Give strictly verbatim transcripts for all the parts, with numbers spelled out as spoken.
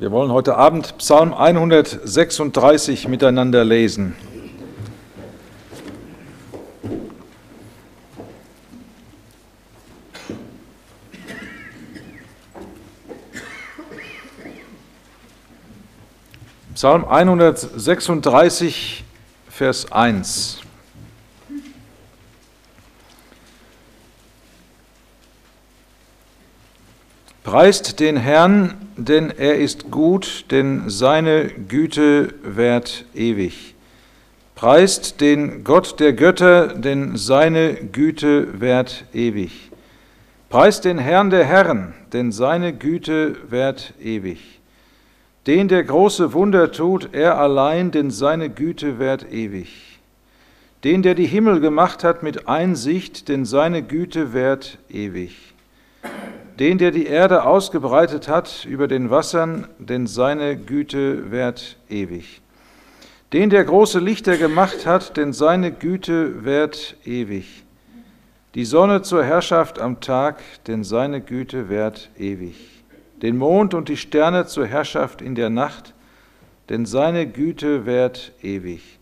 Wir wollen heute Abend Psalm hundertsechsunddreißig miteinander lesen. Psalm hundertsechsunddreißig, Vers eins. Preist den Herrn, denn er ist gut, denn seine Güte währt ewig. Preist den Gott der Götter, denn seine Güte währt ewig. Preist den Herrn der Herren, denn seine Güte währt ewig. Den, der große Wunder tut, er allein, denn seine Güte währt ewig. Den, der die Himmel gemacht hat mit Einsicht, denn seine Güte währt ewig. Den, der die Erde ausgebreitet hat über den Wassern, denn seine Güte währt ewig. Den, der große Lichter gemacht hat, denn seine Güte währt ewig. Die Sonne zur Herrschaft am Tag, denn seine Güte währt ewig. Den Mond und die Sterne zur Herrschaft in der Nacht, denn seine Güte währt ewig.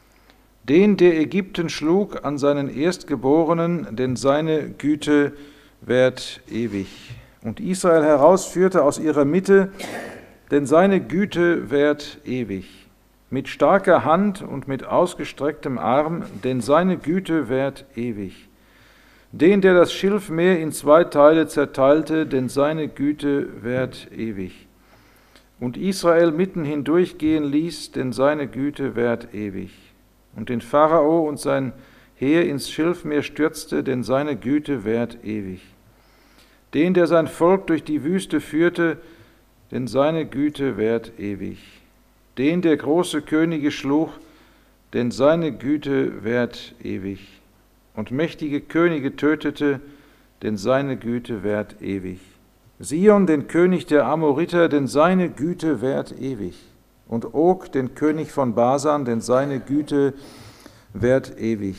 Den, der Ägypten schlug an seinen Erstgeborenen, denn seine Güte währt ewig. Und Israel herausführte aus ihrer Mitte, denn seine Güte währt ewig. Mit starker Hand und mit ausgestrecktem Arm, denn seine Güte währt ewig. Den, der das Schilfmeer in zwei Teile zerteilte, denn seine Güte währt ewig. Und Israel mitten hindurchgehen ließ, denn seine Güte währt ewig. Und den Pharao und sein Heer ins Schilfmeer stürzte, denn seine Güte währt ewig. Den, der sein Volk durch die Wüste führte, denn seine Güte währt ewig. Den, der große Könige schlug, denn seine Güte währt ewig. Und mächtige Könige tötete, denn seine Güte währt ewig. Sion, den König der Amoriter, denn seine Güte währt ewig. Und Og, den König von Basan, denn seine Güte währt ewig.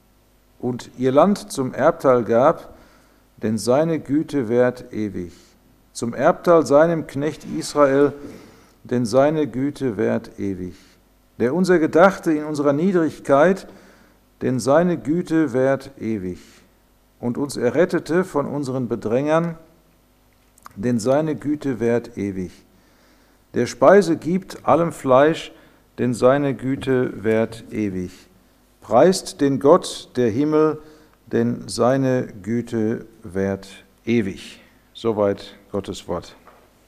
Und ihr Land zum Erbteil gab, denn seine Güte währt ewig. Zum Erbteil seinem Knecht Israel, denn seine Güte währt ewig. Der unser gedachte in unserer Niedrigkeit, denn seine Güte währt ewig. Und uns errettete von unseren Bedrängern, denn seine Güte währt ewig. Der Speise gibt allem Fleisch, denn seine Güte währt ewig. Preist den Gott der Himmel, denn seine Güte währt ewig. Soweit Gottes Wort.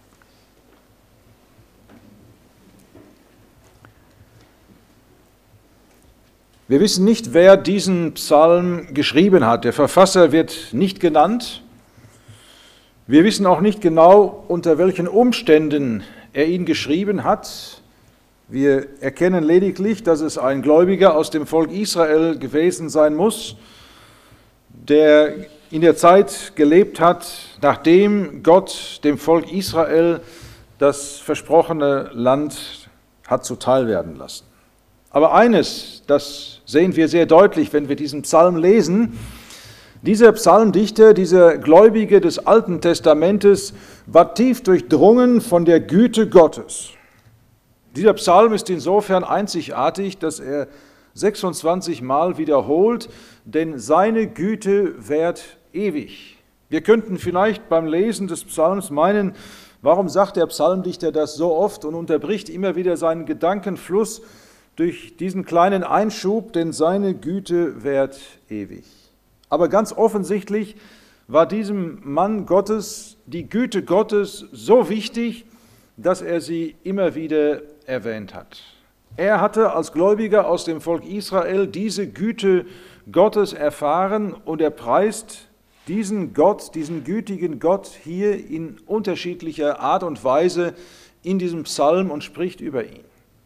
Wir wissen nicht, wer diesen Psalm geschrieben hat. Der Verfasser wird nicht genannt. Wir wissen auch nicht genau, unter welchen Umständen er ihn geschrieben hat. Wir erkennen lediglich, dass es ein Gläubiger aus dem Volk Israel gewesen sein muss, der in der Zeit gelebt hat, nachdem Gott dem Volk Israel das versprochene Land hat zuteil werden lassen. Aber eines, das sehen wir sehr deutlich, wenn wir diesen Psalm lesen: Dieser Psalmdichter, dieser Gläubige des Alten Testamentes, war tief durchdrungen von der Güte Gottes. Dieser Psalm ist insofern einzigartig, dass er sechsundzwanzig Mal wiederholt, denn seine Güte währt ewig. Wir könnten vielleicht beim Lesen des Psalms meinen, warum sagt der Psalmdichter das so oft und unterbricht immer wieder seinen Gedankenfluss durch diesen kleinen Einschub, denn seine Güte währt ewig. Aber ganz offensichtlich war diesem Mann Gottes die Güte Gottes so wichtig, dass er sie immer wieder erwähnt hat. Er hatte als Gläubiger aus dem Volk Israel diese Güte Gottes erfahren und er preist diesen Gott, diesen gütigen Gott hier in unterschiedlicher Art und Weise in diesem Psalm und spricht über ihn.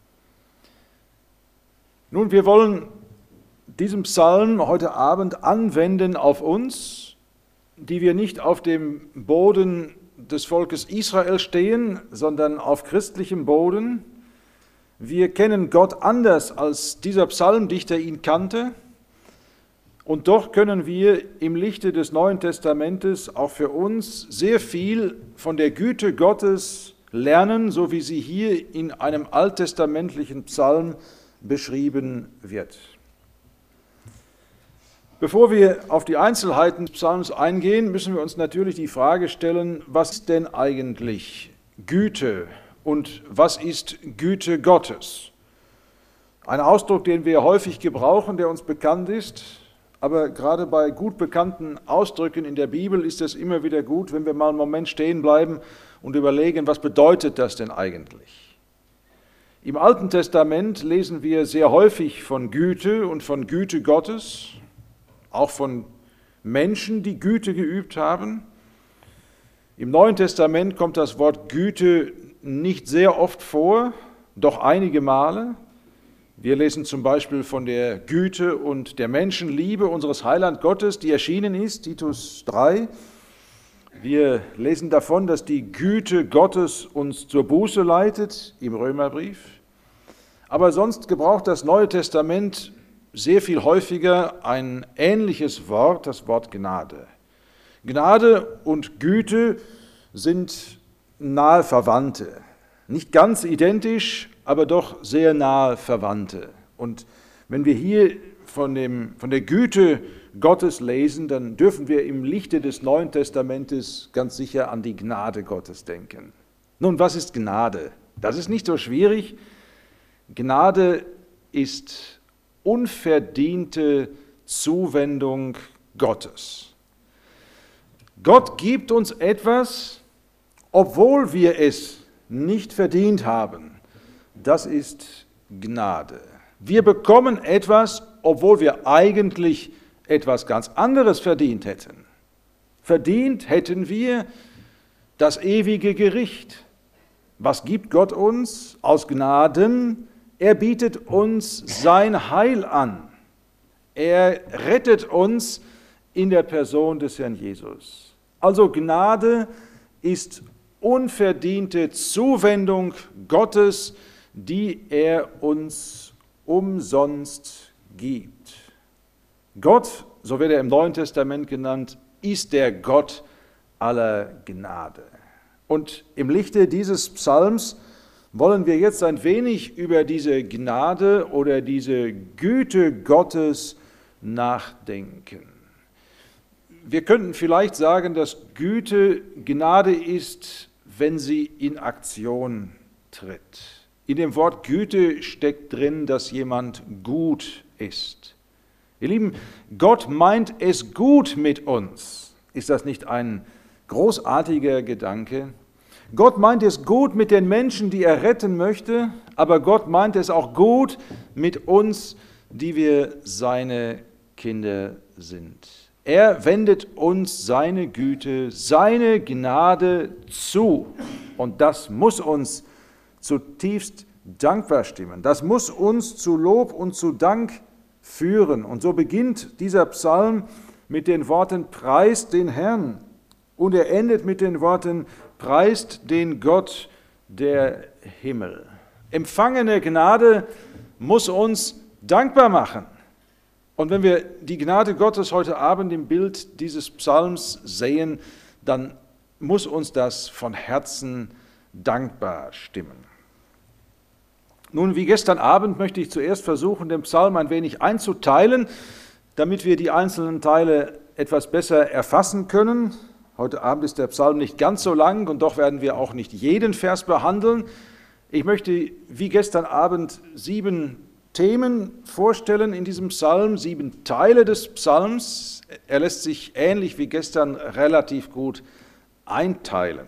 Nun, wir wollen diesen Psalm heute Abend anwenden auf uns, die wir nicht auf dem Boden des Volkes Israel stehen, sondern auf christlichem Boden. Wir kennen Gott anders, als dieser Psalmdichter ihn kannte. Und doch können wir im Lichte des Neuen Testamentes auch für uns sehr viel von der Güte Gottes lernen, so wie sie hier in einem alttestamentlichen Psalm beschrieben wird. Bevor wir auf die Einzelheiten des Psalms eingehen, müssen wir uns natürlich die Frage stellen, was ist denn eigentlich Güte und was ist Güte Gottes? Ein Ausdruck, den wir häufig gebrauchen, der uns bekannt ist, aber gerade bei gut bekannten Ausdrücken in der Bibel ist es immer wieder gut, wenn wir mal einen Moment stehen bleiben und überlegen, was bedeutet das denn eigentlich? Im Alten Testament lesen wir sehr häufig von Güte und von Güte Gottes, auch von Menschen, die Güte geübt haben. Im Neuen Testament kommt das Wort Güte nicht sehr oft vor, doch einige Male. Wir lesen zum Beispiel von der Güte und der Menschenliebe unseres Heiland Gottes, die erschienen ist, Titus drei. Wir lesen davon, dass die Güte Gottes uns zur Buße leitet, im Römerbrief. Aber sonst gebraucht das Neue Testament sehr viel häufiger ein ähnliches Wort, das Wort Gnade. Gnade und Güte sind nahe Verwandte. Nicht ganz identisch, aber doch sehr nahe Verwandte. Und wenn wir hier von, dem, von der Güte Gottes lesen, dann dürfen wir im Lichte des Neuen Testamentes ganz sicher an die Gnade Gottes denken. Nun, was ist Gnade? Das ist nicht so schwierig. Gnade ist unverdiente Zuwendung Gottes. Gott gibt uns etwas, obwohl wir es nicht verdient haben. Das ist Gnade. Wir bekommen etwas, obwohl wir eigentlich etwas ganz anderes verdient hätten. Verdient hätten wir das ewige Gericht. Was gibt Gott uns aus Gnaden? Er bietet uns sein Heil an. Er rettet uns in der Person des Herrn Jesus. Also Gnade ist unverdiente Zuwendung Gottes, die er uns umsonst gibt. Gott, so wird er im Neuen Testament genannt, ist der Gott aller Gnade. Und im Lichte dieses Psalms wollen wir jetzt ein wenig über diese Gnade oder diese Güte Gottes nachdenken. Wir könnten vielleicht sagen, dass Güte Gnade ist, wenn sie in Aktion tritt. In dem Wort Güte steckt drin, dass jemand gut ist. Ihr Lieben, Gott meint es gut mit uns. Ist das nicht ein großartiger Gedanke? Gott meint es gut mit den Menschen, die er retten möchte, aber Gott meint es auch gut mit uns, die wir seine Kinder sind. Er wendet uns seine Güte, seine Gnade zu. Und das muss uns zutiefst dankbar stimmen. Das muss uns zu Lob und zu Dank führen. Und so beginnt dieser Psalm mit den Worten, preist den Herrn. Und er endet mit den Worten, preist den Gott der Himmel. Empfangene Gnade muss uns dankbar machen. Und wenn wir die Gnade Gottes heute Abend im Bild dieses Psalms sehen, dann muss uns das von Herzen dankbar stimmen. Nun, wie gestern Abend möchte ich zuerst versuchen, den Psalm ein wenig einzuteilen, damit wir die einzelnen Teile etwas besser erfassen können. Heute Abend ist der Psalm nicht ganz so lang und doch werden wir auch nicht jeden Vers behandeln. Ich möchte wie gestern Abend sieben Themen vorstellen in diesem Psalm, sieben Teile des Psalms. Er lässt sich ähnlich wie gestern relativ gut einteilen.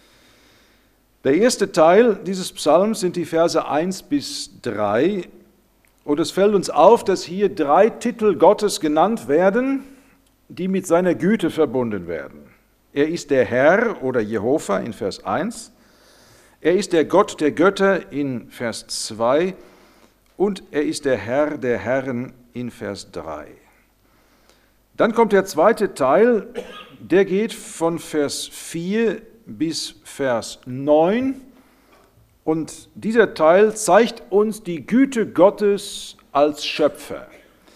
Der erste Teil dieses Psalms sind die Verse eins bis drei und es fällt uns auf, dass hier drei Titel Gottes genannt werden, die mit seiner Güte verbunden werden. Er ist der Herr oder Jehova in Vers eins, er ist der Gott der Götter in Vers zwei und er ist der Herr der Herren in Vers drei. Dann kommt der zweite Teil, der geht von Vers vier bis Vers neun und dieser Teil zeigt uns die Güte Gottes als Schöpfer.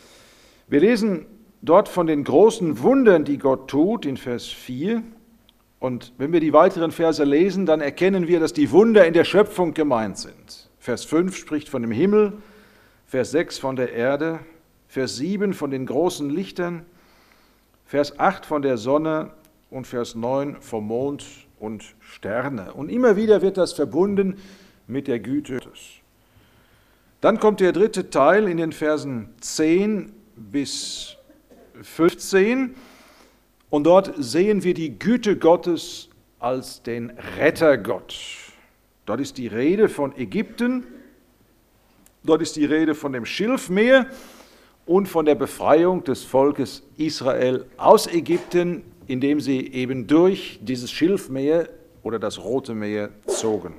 Wir lesen dort von den großen Wundern, die Gott tut, in Vers vier. Und wenn wir die weiteren Verse lesen, dann erkennen wir, dass die Wunder in der Schöpfung gemeint sind. Vers fünf spricht von dem Himmel, Vers sechs von der Erde, Vers sieben von den großen Lichtern, Vers acht von der Sonne und Vers neun vom Mond und Sterne. Und immer wieder wird das verbunden mit der Güte Gottes. Dann kommt der dritte Teil in den Versen zehn bis fünfzehn. Und dort sehen wir die Güte Gottes als den Rettergott. Dort ist die Rede von Ägypten, dort ist die Rede von dem Schilfmeer und von der Befreiung des Volkes Israel aus Ägypten, indem sie eben durch dieses Schilfmeer oder das Rote Meer zogen.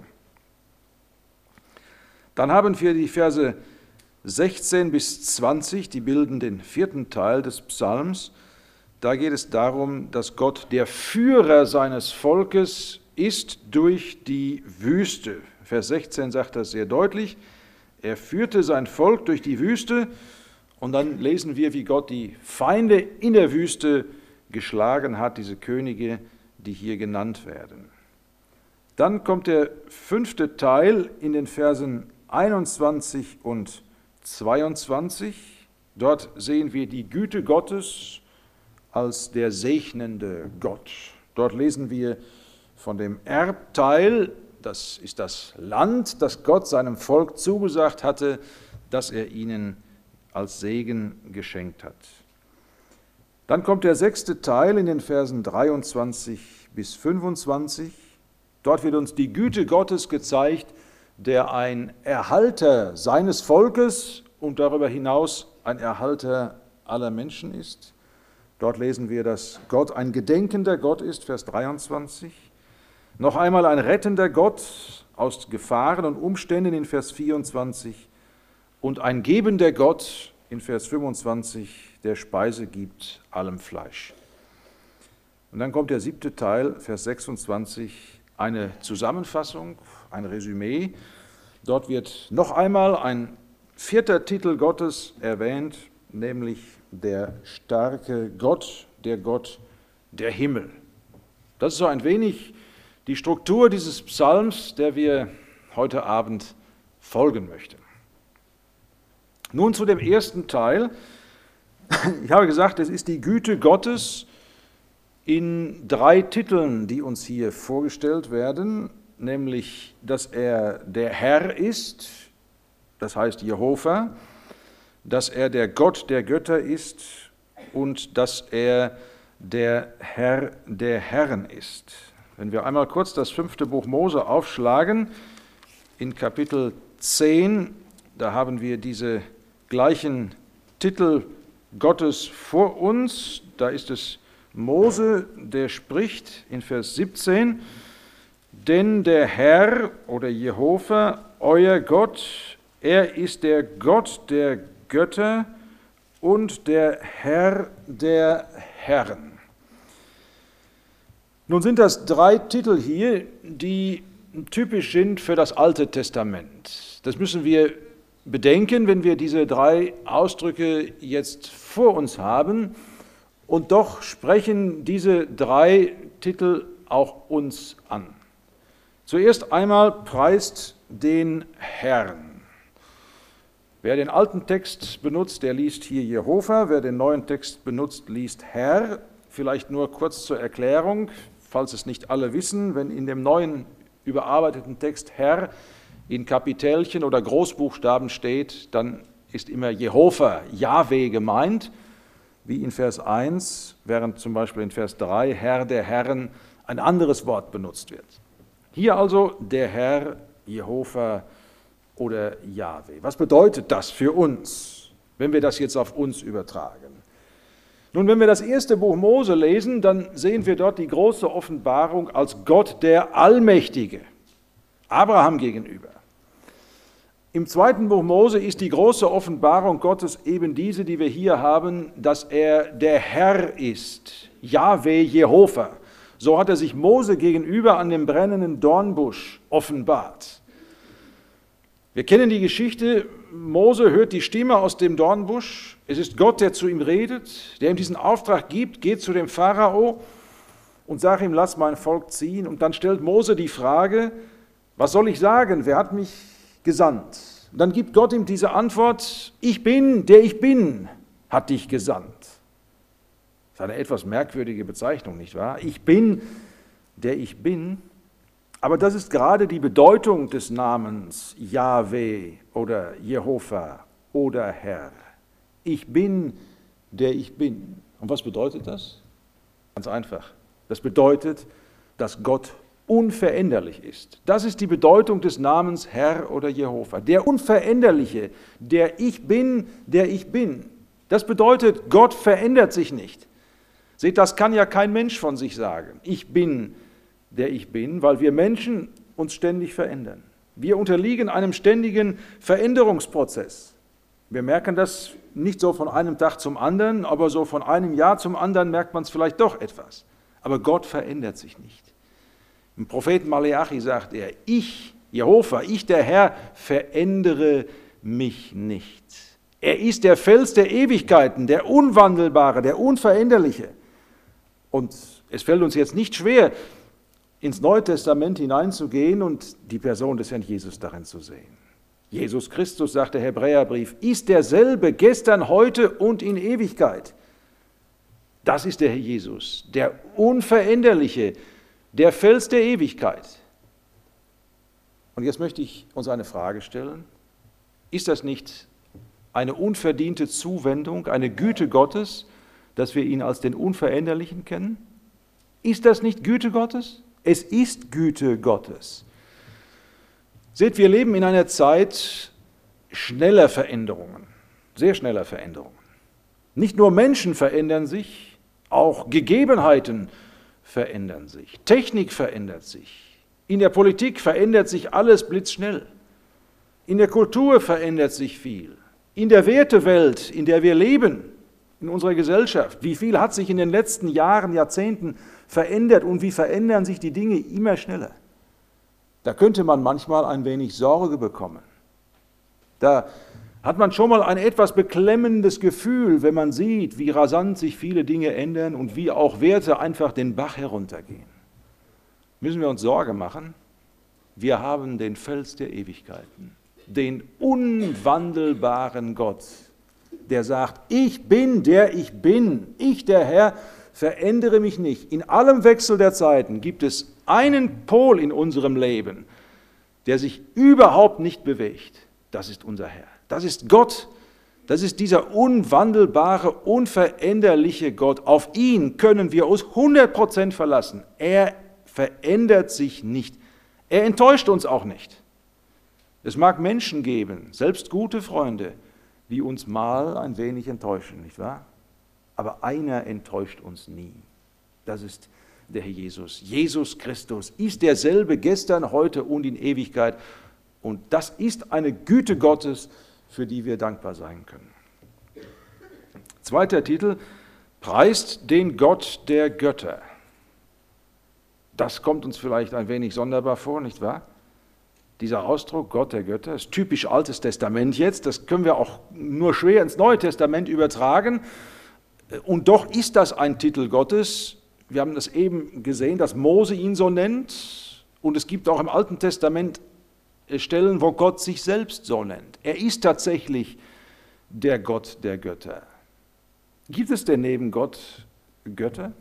Dann haben wir die Verse sechzehn bis zwanzig, die bilden den vierten Teil des Psalms. Da geht es darum, dass Gott der Führer seines Volkes ist durch die Wüste. Vers sechzehn sagt das sehr deutlich. Er führte sein Volk durch die Wüste und dann lesen wir, wie Gott die Feinde in der Wüste geschlagen hat, diese Könige, die hier genannt werden. Dann kommt der fünfte Teil in den Versen einundzwanzig und zweiundzwanzig. Dort sehen wir die Güte Gottes als der segnende Gott. Dort lesen wir von dem Erbteil, das ist das Land, das Gott seinem Volk zugesagt hatte, das er ihnen als Segen geschenkt hat. Dann kommt der sechste Teil in den Versen dreiundzwanzig bis fünfundzwanzig. Dort wird uns die Güte Gottes gezeigt, der ein Erhalter seines Volkes und darüber hinaus ein Erhalter aller Menschen ist. Dort lesen wir, dass Gott ein gedenkender Gott ist, Vers dreiundzwanzig. Noch einmal ein rettender Gott aus Gefahren und Umständen in Vers vierundzwanzig. Und ein gebender Gott in Vers fünfundzwanzig, der Speise gibt allem Fleisch. Und dann kommt der siebte Teil, Vers sechsundzwanzig, eine Zusammenfassung, ein Resümee. Dort wird noch einmal ein vierter Titel Gottes erwähnt, nämlich der starke Gott, der Gott der Himmel. Das ist so ein wenig die Struktur dieses Psalms, der wir heute Abend folgen möchten. Nun zu dem ersten Teil. Ich habe gesagt, es ist die Güte Gottes in drei Titeln, die uns hier vorgestellt werden, nämlich, dass er der Herr ist, das heißt Jehova, dass er der Gott der Götter ist und dass er der Herr der Herren ist. Wenn wir einmal kurz das fünfte Buch Mose aufschlagen, in Kapitel zehn, da haben wir diese gleichen Titel Gottes vor uns. Da ist es Mose, der spricht in Vers siebzehn, denn der Herr oder Jehova, euer Gott, er ist der Gott der Götter und der Herr der Herren. Nun sind das drei Titel hier, die typisch sind für das Alte Testament. Das müssen wir bedenken, wenn wir diese drei Ausdrücke jetzt vor uns haben. Und doch sprechen diese drei Titel auch uns an. Zuerst einmal preist den Herrn. Wer den alten Text benutzt, der liest hier Jehova. Wer den neuen Text benutzt, liest Herr. Vielleicht nur kurz zur Erklärung, falls es nicht alle wissen, wenn in dem neuen überarbeiteten Text Herr in Kapitelchen oder Großbuchstaben steht, dann ist immer Jehova, Jahwe gemeint, wie in Vers eins, während zum Beispiel in Vers drei Herr der Herren ein anderes Wort benutzt wird. Hier also der Herr, Jehova oder Jahwe. Was bedeutet das für uns, wenn wir das jetzt auf uns übertragen? Nun, wenn wir das erste Buch Mose lesen, dann sehen wir dort die große Offenbarung als Gott der Allmächtige, Abraham gegenüber. Im zweiten Buch Mose ist die große Offenbarung Gottes eben diese, die wir hier haben, dass er der Herr ist, Jahwe, Jehova. So hat er sich Mose gegenüber an dem brennenden Dornbusch offenbart. Wir kennen die Geschichte, Mose hört die Stimme aus dem Dornbusch, es ist Gott, der zu ihm redet, der ihm diesen Auftrag gibt, geht zu dem Pharao und sag ihm, lass mein Volk ziehen. Und dann stellt Mose die Frage, was soll ich sagen, wer hat mich gesandt? Und dann gibt Gott ihm diese Antwort, ich bin, der ich bin, hat dich gesandt. Das ist eine etwas merkwürdige Bezeichnung, nicht wahr? Ich bin, der ich bin. Aber das ist gerade die Bedeutung des Namens Jahwe oder Jehova oder Herr. Ich bin, der ich bin. Und was bedeutet das? Ganz einfach. Das bedeutet, dass Gott unveränderlich ist. Das ist die Bedeutung des Namens Herr oder Jehova. Der Unveränderliche, der ich bin, der ich bin. Das bedeutet, Gott verändert sich nicht. Seht, das kann ja kein Mensch von sich sagen. Ich bin, der ich bin, weil wir Menschen uns ständig verändern. Wir unterliegen einem ständigen Veränderungsprozess. Wir merken das nicht so von einem Tag zum anderen, aber so von einem Jahr zum anderen merkt man es vielleicht doch etwas. Aber Gott verändert sich nicht. Im Propheten Maleachi sagt er, ich, Jehova, ich der Herr, verändere mich nicht. Er ist der Fels der Ewigkeiten, der Unwandelbare, der Unveränderliche. Und es fällt uns jetzt nicht schwer, ins Neue Testament hineinzugehen und die Person des Herrn Jesus darin zu sehen. Jesus Christus, sagt der Hebräerbrief, ist derselbe gestern, heute und in Ewigkeit. Das ist der Herr Jesus, der Unveränderliche, der Fels der Ewigkeit. Und jetzt möchte ich uns eine Frage stellen. Ist das nicht eine unverdiente Zuwendung, eine Güte Gottes, dass wir ihn als den Unveränderlichen kennen? Ist das nicht Güte Gottes? Es ist Güte Gottes. Seht, wir leben in einer Zeit schneller Veränderungen, sehr schneller Veränderungen. Nicht nur Menschen verändern sich, auch Gegebenheiten verändern sich. Technik verändert sich. In der Politik verändert sich alles blitzschnell. In der Kultur verändert sich viel. In der Wertewelt, in der wir leben, in unserer Gesellschaft, wie viel hat sich in den letzten Jahren, Jahrzehnten verändert und wie verändern sich die Dinge immer schneller. Da könnte man manchmal ein wenig Sorge bekommen. Da hat man schon mal ein etwas beklemmendes Gefühl, wenn man sieht, wie rasant sich viele Dinge ändern und wie auch Werte einfach den Bach heruntergehen. Müssen wir uns Sorge machen? Wir haben den Fels der Ewigkeiten, den unwandelbaren Gott, der sagt, ich bin, der ich bin, ich der Herr, verändere mich nicht. In allem Wechsel der Zeiten gibt es einen Pol in unserem Leben, der sich überhaupt nicht bewegt. Das ist unser Herr. Das ist Gott. Das ist dieser unwandelbare, unveränderliche Gott. Auf ihn können wir uns hundert Prozent verlassen. Er verändert sich nicht. Er enttäuscht uns auch nicht. Es mag Menschen geben, selbst gute Freunde, die uns mal ein wenig enttäuschen, nicht wahr? Aber einer enttäuscht uns nie. Das ist der Herr Jesus. Jesus Christus ist derselbe gestern, heute und in Ewigkeit. Und das ist eine Güte Gottes, für die wir dankbar sein können. Zweiter Titel, preist den Gott der Götter. Das kommt uns vielleicht ein wenig sonderbar vor, nicht wahr? Dieser Ausdruck, Gott der Götter, ist typisch Altes Testament jetzt. Das können wir auch nur schwer ins Neue Testament übertragen. Und doch ist das ein Titel Gottes. Wir haben das eben gesehen, dass Mose ihn so nennt. Und es gibt auch im Alten Testament Stellen, wo Gott sich selbst so nennt. Er ist tatsächlich der Gott der Götter. Gibt es denn neben Gott Götter?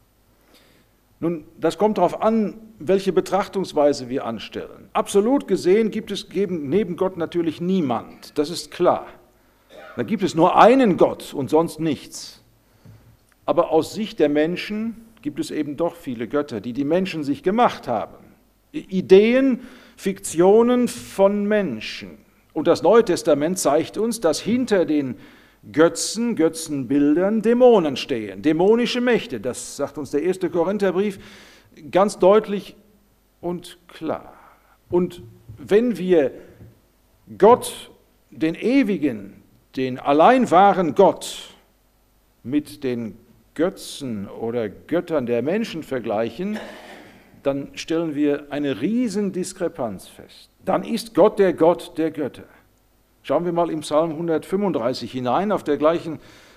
Nun, das kommt darauf an, welche Betrachtungsweise wir anstellen. Absolut gesehen gibt es neben Gott natürlich niemand, das ist klar. Da gibt es nur einen Gott und sonst nichts. Aber aus Sicht der Menschen gibt es eben doch viele Götter, die die Menschen sich gemacht haben. Ideen, Fiktionen von Menschen. Und das Neue Testament zeigt uns, dass hinter den Götzen, Götzenbildern Dämonen stehen, dämonische Mächte. Das sagt uns der erste Korintherbrief ganz deutlich und klar. Und wenn wir Gott, den ewigen, den allein wahren Gott mit den Götzen oder Göttern der Menschen vergleichen, dann stellen wir eine riesen Diskrepanz fest. Dann ist Gott der Gott der Götter. Schauen wir mal im Psalm hundertfünfunddreißig hinein, auf der gleichen,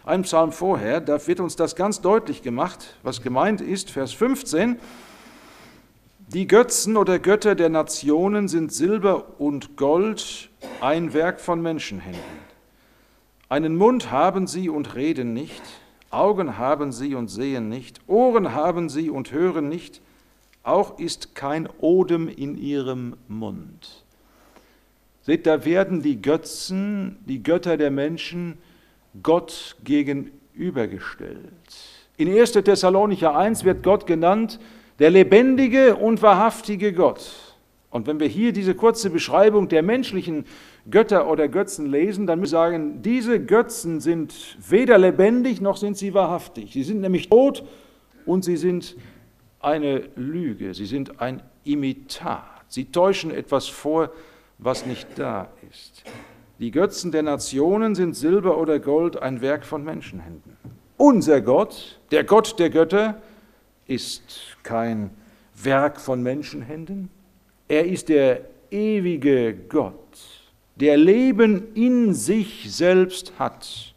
einen Psalm vorher, da wird uns das ganz deutlich gemacht, was gemeint ist, Vers fünfzehn. Die Götzen oder Götter der Nationen sind Silber und Gold, ein Werk von Menschenhänden. Einen Mund haben sie und reden nicht, Augen haben sie und sehen nicht, Ohren haben sie und hören nicht, auch ist kein Odem in ihrem Mund. Seht, da werden die Götzen, die Götter der Menschen, Gott gegenübergestellt. In erster Thessalonicher eins wird Gott genannt, der lebendige und wahrhaftige Gott. Und wenn wir hier diese kurze Beschreibung der menschlichen Götter oder Götzen lesen, dann müssen wir sagen, diese Götzen sind weder lebendig noch sind sie wahrhaftig. Sie sind nämlich tot und sie sind eine Lüge, sie sind ein Imitat. Sie täuschen etwas vor, was nicht da ist. Die Götzen der Nationen sind Silber oder Gold, ein Werk von Menschenhänden. Unser Gott, der Gott der Götter, ist kein Werk von Menschenhänden. Er ist der ewige Gott, der Leben in sich selbst hat.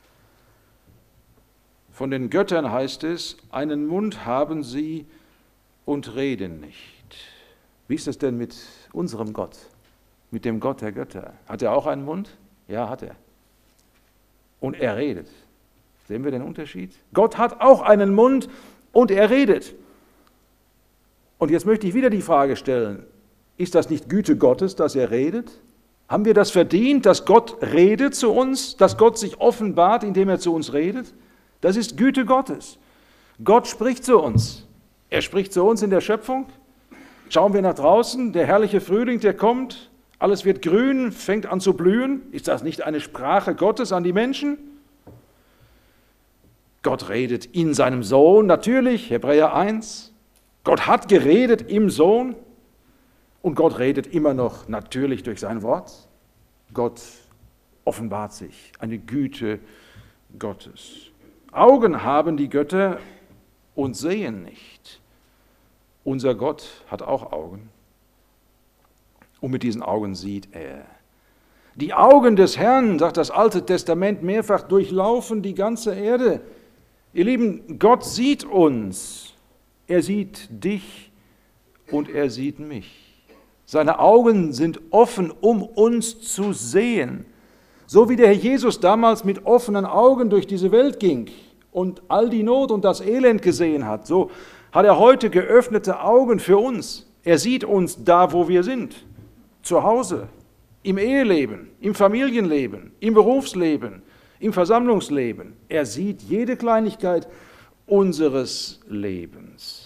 Von den Göttern heißt es, einen Mund haben sie und reden nicht. Wie ist das denn mit unserem Gott, mit dem Gott der Götter? Hat er auch einen Mund? Ja, hat er. Und er redet. Sehen wir den Unterschied? Gott hat auch einen Mund und er redet. Und jetzt möchte ich wieder die Frage stellen, ist das nicht Güte Gottes, dass er redet? Haben wir das verdient, dass Gott redet zu uns, dass Gott sich offenbart, indem er zu uns redet? Das ist Güte Gottes. Gott spricht zu uns. Er spricht zu uns in der Schöpfung. Schauen wir nach draußen, der herrliche Frühling, der kommt, alles wird grün, fängt an zu blühen. Ist das nicht eine Sprache Gottes an die Menschen? Gott redet in seinem Sohn, natürlich, Hebräer eins. Gott hat geredet im Sohn und Gott redet immer noch natürlich durch sein Wort. Gott offenbart sich, eine Güte Gottes. Augen haben die Götter und sehen nicht. Unser Gott hat auch Augen und mit diesen Augen sieht er. Die Augen des Herrn, sagt das Alte Testament mehrfach, durchlaufen die ganze Erde. Ihr Lieben, Gott sieht uns, er sieht dich und er sieht mich. Seine Augen sind offen, um uns zu sehen. So wie der Herr Jesus damals mit offenen Augen durch diese Welt ging und all die Not und das Elend gesehen hat, so hat er heute geöffnete Augen für uns. Er sieht uns da, wo wir sind, zu Hause, im Eheleben, im Familienleben, im Berufsleben, im Versammlungsleben. Er sieht jede Kleinigkeit unseres Lebens.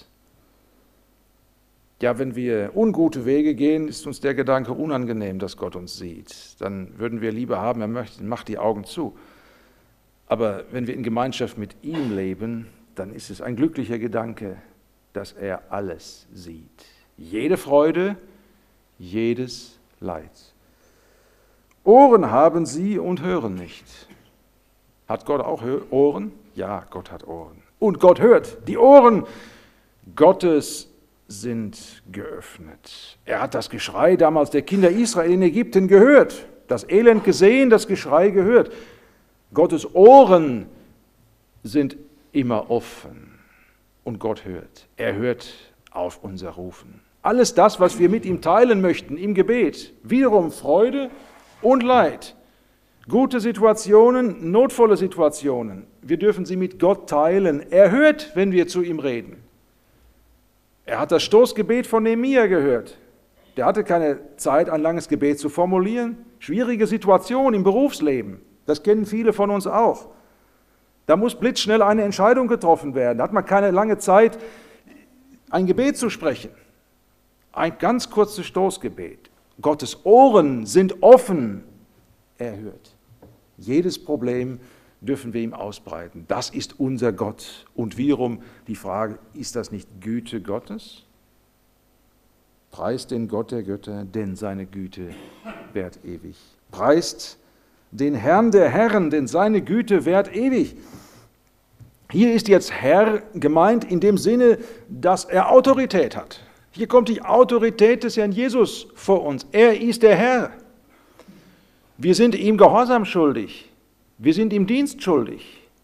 Ja, wenn wir ungute Wege gehen, ist uns der Gedanke unangenehm, dass Gott uns sieht. Dann würden wir lieber haben, er möchte, macht die Augen zu. Aber wenn wir in Gemeinschaft mit ihm leben, dann ist es ein glücklicher Gedanke, dass er alles sieht. Jede Freude, jedes Leid. Ohren haben sie und hören nicht. Hat Gott auch Ohren? Ja, Gott hat Ohren. Und Gott hört. Die Ohren Gottes sind geöffnet. Er hat das Geschrei damals der Kinder Israel in Ägypten gehört, das Elend gesehen, das Geschrei gehört. Gottes Ohren sind immer offen und Gott hört. Er hört auf unser Rufen. Alles das, was wir mit ihm teilen möchten im Gebet, wiederum Freude und Leid. Gute Situationen, notvolle Situationen, wir dürfen sie mit Gott teilen. Er hört, wenn wir zu ihm reden. Er hat das Stoßgebet von Nehemia gehört. Der hatte keine Zeit, ein langes Gebet zu formulieren. Schwierige Situation im Berufsleben, das kennen viele von uns auch. Da muss blitzschnell eine Entscheidung getroffen werden. Da hat man keine lange Zeit, ein Gebet zu sprechen. Ein ganz kurzes Stoßgebet. Gottes Ohren sind offen. Er hört. Jedes Problem dürfen wir ihm ausbreiten. Das ist unser Gott. Und wiederum die Frage, ist das nicht Güte Gottes? Preist den Gott der Götter, denn seine Güte währt ewig. Preist den Herrn der Herren, denn seine Güte währt ewig. Hier ist jetzt Herr gemeint in dem Sinne, dass er Autorität hat. Hier kommt die Autorität des Herrn Jesus vor uns. Er ist der Herr. Wir sind ihm Gehorsam schuldig. Wir sind ihm Dienst schuldig.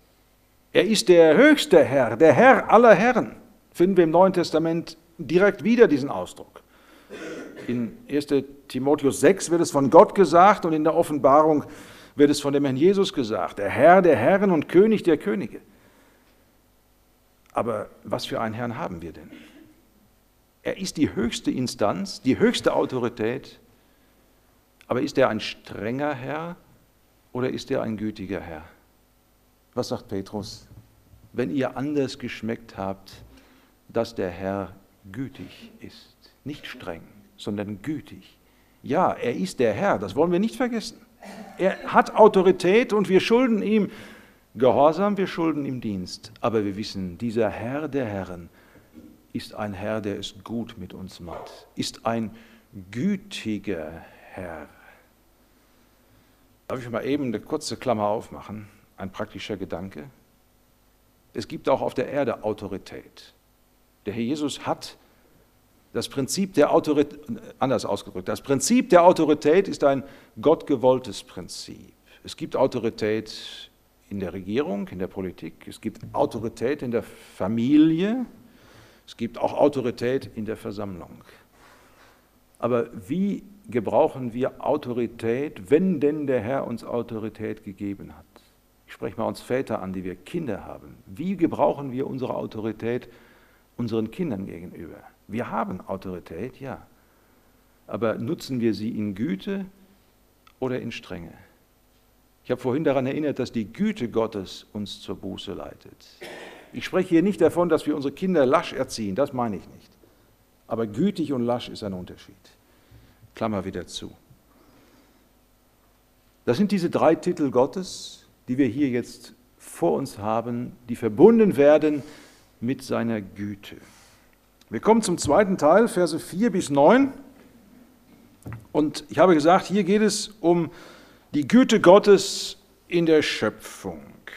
Er ist der höchste Herr, der Herr aller Herren. Finden wir im Neuen Testament direkt wieder diesen Ausdruck. In erster Timotheus sechs wird es von Gott gesagt und in der Offenbarung wird es von dem Herrn Jesus gesagt. Der Herr der Herren und König der Könige. Aber was für einen Herrn haben wir denn? Er ist die höchste Instanz, die höchste Autorität. Aber ist er ein strenger Herr oder ist er ein gütiger Herr? Was sagt Petrus? Wenn ihr anders geschmeckt habt, dass der Herr gütig ist. Nicht streng, sondern gütig. Ja, er ist der Herr, das wollen wir nicht vergessen. Er hat Autorität und wir schulden ihm Gehorsam, wir schulden ihm Dienst. Aber wir wissen, dieser Herr der Herren ist ein Herr, der es gut mit uns macht. Ist ein gütiger Herr. Darf ich mal eben eine kurze Klammer aufmachen? Ein praktischer Gedanke. Es gibt auch auf der Erde Autorität. Der Herr Jesus hat das Prinzip der Autorität, anders ausgedrückt, das Prinzip der Autorität ist ein gottgewolltes Prinzip. Es gibt Autorität in der Regierung, in der Politik, es gibt Autorität in der Familie, es gibt auch Autorität in der Versammlung. Aber wie gebrauchen wir Autorität, wenn denn der Herr uns Autorität gegeben hat? Ich spreche mal uns Väter an, die wir Kinder haben. Wie gebrauchen wir unsere Autorität unseren Kindern gegenüber? Wir haben Autorität, ja. Aber nutzen wir sie in Güte oder in Strenge? Ich habe vorhin daran erinnert, dass die Güte Gottes uns zur Buße leitet. Ich spreche hier nicht davon, dass wir unsere Kinder lasch erziehen, das meine ich nicht. Aber gütig und lasch ist ein Unterschied. Klammer wieder zu. Das sind diese drei Titel Gottes, die wir hier jetzt vor uns haben, die verbunden werden mit seiner Güte. Wir kommen zum zweiten Teil, Verse vier bis neun. Und ich habe gesagt, hier geht es um die Güte Gottes in der Schöpfung.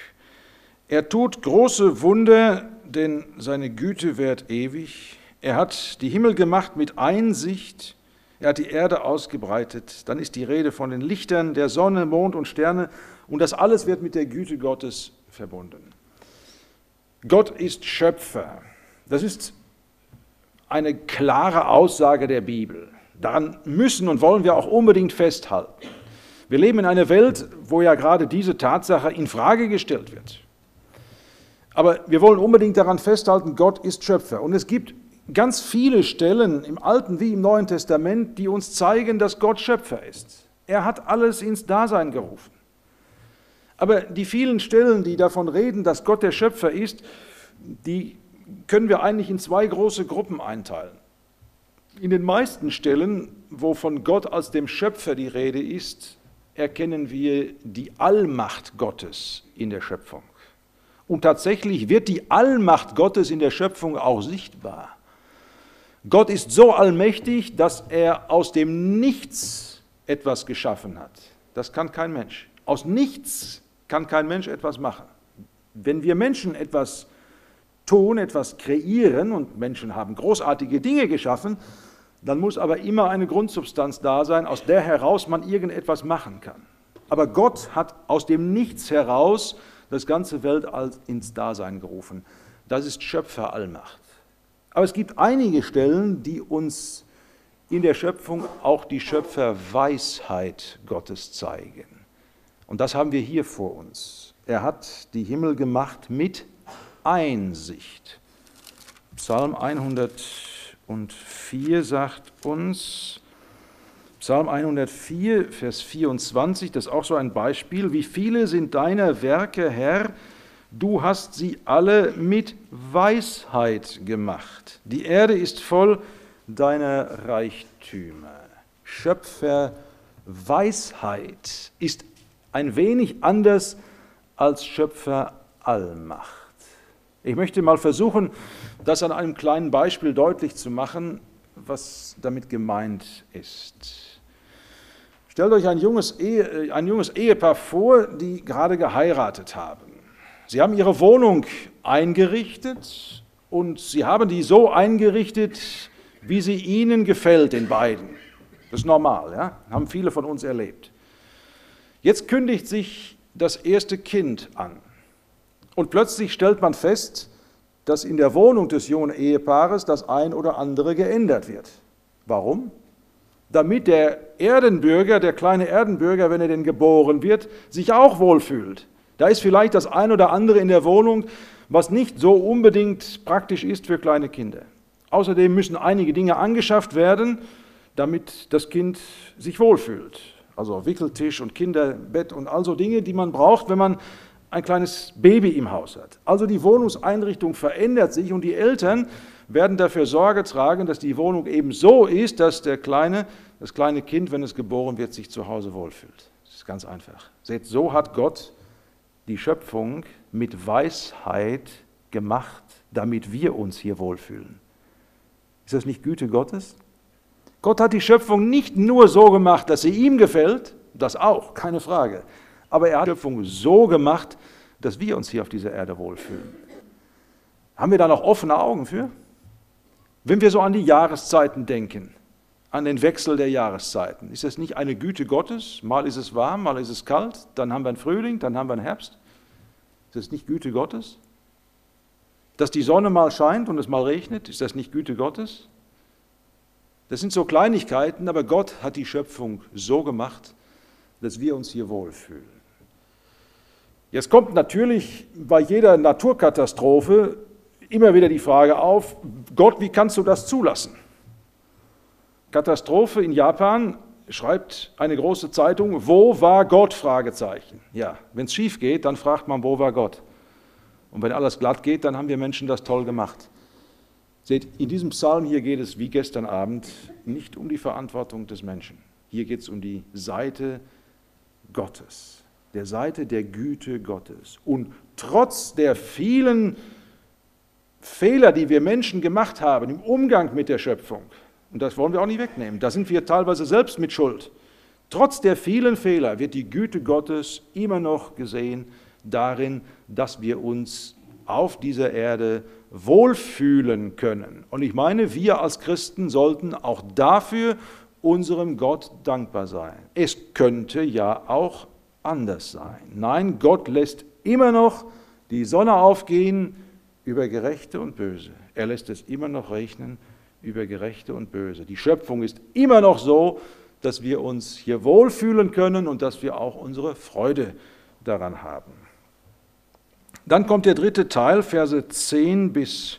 Er tut große Wunder, denn seine Güte währt ewig. Er hat die Himmel gemacht mit Einsicht. Er hat die Erde ausgebreitet. Dann ist die Rede von den Lichtern der Sonne, Mond und Sterne. Und das alles wird mit der Güte Gottes verbunden. Gott ist Schöpfer. Das ist eine klare Aussage der Bibel. Daran müssen und wollen wir auch unbedingt festhalten. Wir leben in einer Welt, wo ja gerade diese Tatsache in Frage gestellt wird. Aber wir wollen unbedingt daran festhalten, Gott ist Schöpfer. Und es gibt ganz viele Stellen im Alten wie im Neuen Testament, die uns zeigen, dass Gott Schöpfer ist. Er hat alles ins Dasein gerufen. Aber die vielen Stellen, die davon reden, dass Gott der Schöpfer ist, die können wir eigentlich in zwei große Gruppen einteilen. In den meisten Stellen, wo von Gott als dem Schöpfer die Rede ist, erkennen wir die Allmacht Gottes in der Schöpfung. Und tatsächlich wird die Allmacht Gottes in der Schöpfung auch sichtbar. Gott ist so allmächtig, dass er aus dem Nichts etwas geschaffen hat. Das kann kein Mensch. Aus nichts kann kein Mensch etwas machen. Wenn wir Menschen etwas tun, etwas kreieren, und Menschen haben großartige Dinge geschaffen, dann muss aber immer eine Grundsubstanz da sein, aus der heraus man irgendetwas machen kann. Aber Gott hat aus dem Nichts heraus das ganze Weltall ins Dasein gerufen. Das ist Schöpferallmacht. Aber es gibt einige Stellen, die uns in der Schöpfung auch die Schöpferweisheit Gottes zeigen. Und das haben wir hier vor uns. Er hat die Himmel gemacht mit Einsicht. Psalm hundertvier sagt uns, Psalm hundertvier, Vers vierundzwanzig, das ist auch so ein Beispiel, wie viele sind deiner Werke, Herr, du hast sie alle mit Weisheit gemacht. Die Erde ist voll deiner Reichtümer. Schöpferweisheit ist ein wenig anders als Schöpferallmacht. Ich möchte mal versuchen, das an einem kleinen Beispiel deutlich zu machen, was damit gemeint ist. Stellt euch ein junges, Ehe, ein junges Ehepaar vor, die gerade geheiratet haben. Sie haben ihre Wohnung eingerichtet und sie haben die so eingerichtet, wie sie ihnen gefällt, den beiden. Das ist normal, ja? Haben viele von uns erlebt. Jetzt kündigt sich das erste Kind an Und plötzlich stellt man fest, dass in der Wohnung des jungen Ehepaares das ein oder andere geändert wird. Warum? Damit der Erdenbürger, der kleine Erdenbürger, wenn er denn geboren wird, sich auch wohlfühlt. Da ist vielleicht das ein oder andere in der Wohnung, was nicht so unbedingt praktisch ist für kleine Kinder. Außerdem müssen einige Dinge angeschafft werden, damit das Kind sich wohlfühlt. Also Wickeltisch und Kinderbett und all so Dinge, die man braucht, wenn man ein kleines Baby im Haus hat. Also die Wohnungseinrichtung verändert sich und die Eltern werden dafür Sorge tragen, dass die Wohnung eben so ist, dass der kleine, das kleine Kind, wenn es geboren wird, sich zu Hause wohlfühlt. Das ist ganz einfach. Seht, so hat Gott die Schöpfung mit Weisheit gemacht, damit wir uns hier wohlfühlen. Ist das nicht Güte Gottes? Gott hat die Schöpfung nicht nur so gemacht, dass sie ihm gefällt, das auch, keine Frage, aber er hat die Schöpfung so gemacht, dass wir uns hier auf dieser Erde wohlfühlen. Haben wir da noch offene Augen für? Wenn wir so an die Jahreszeiten denken, an den Wechsel der Jahreszeiten, ist das nicht eine Güte Gottes? Mal ist es warm, mal ist es kalt, dann haben wir einen Frühling, dann haben wir einen Herbst. Ist das nicht Güte Gottes? Dass die Sonne mal scheint und es mal regnet, ist das nicht Güte Gottes? Das sind so Kleinigkeiten, aber Gott hat die Schöpfung so gemacht, dass wir uns hier wohlfühlen. Jetzt kommt natürlich bei jeder Naturkatastrophe immer wieder die Frage auf, Gott, wie kannst du das zulassen? Katastrophe in Japan, schreibt eine große Zeitung, wo war Gott? Fragezeichen. Ja, wenn es schief geht, dann fragt man, wo war Gott? Und wenn alles glatt geht, dann haben wir Menschen das toll gemacht. Seht, in diesem Psalm hier geht es, wie gestern Abend, nicht um die Verantwortung des Menschen. Hier geht es um die Seite Gottes, der Seite der Güte Gottes. Und trotz der vielen Fehler, die wir Menschen gemacht haben im Umgang mit der Schöpfung, und das wollen wir auch nicht wegnehmen, da sind wir teilweise selbst mit Schuld, trotz der vielen Fehler wird die Güte Gottes immer noch gesehen darin, dass wir uns auf dieser Erde wohlfühlen können. Und ich meine, wir als Christen sollten auch dafür unserem Gott dankbar sein. Es könnte ja auch anders sein. Nein, Gott lässt immer noch die Sonne aufgehen über Gerechte und Böse. Er lässt es immer noch regnen über Gerechte und Böse. Die Schöpfung ist immer noch so, dass wir uns hier wohlfühlen können und dass wir auch unsere Freude daran haben. Dann kommt der dritte Teil, Verse zehn bis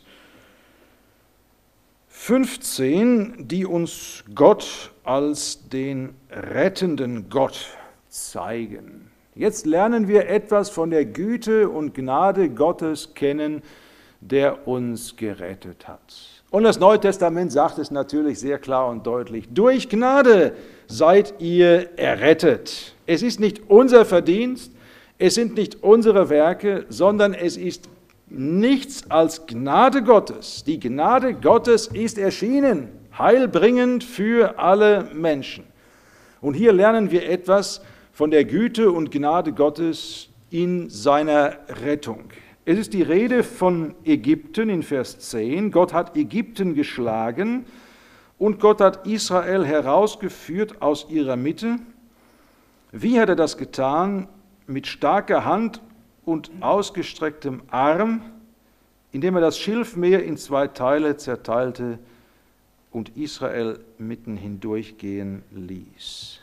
fünfzehn, die uns Gott als den rettenden Gott zeigen. Jetzt lernen wir etwas von der Güte und Gnade Gottes kennen, der uns gerettet hat. Und das Neue Testament sagt es natürlich sehr klar und deutlich. Durch Gnade seid ihr errettet. Es ist nicht unser Verdienst, es sind nicht unsere Werke, sondern es ist nichts als Gnade Gottes. Die Gnade Gottes ist erschienen, heilbringend für alle Menschen. Und hier lernen wir etwas von der Güte und Gnade Gottes in seiner Rettung. Es ist die Rede von Ägypten in Vers zehn. Gott hat Ägypten geschlagen und Gott hat Israel herausgeführt aus ihrer Mitte. Wie hat er das getan? Mit starker Hand und ausgestrecktem Arm, indem er das Schilfmeer in zwei Teile zerteilte und Israel mitten hindurchgehen ließ.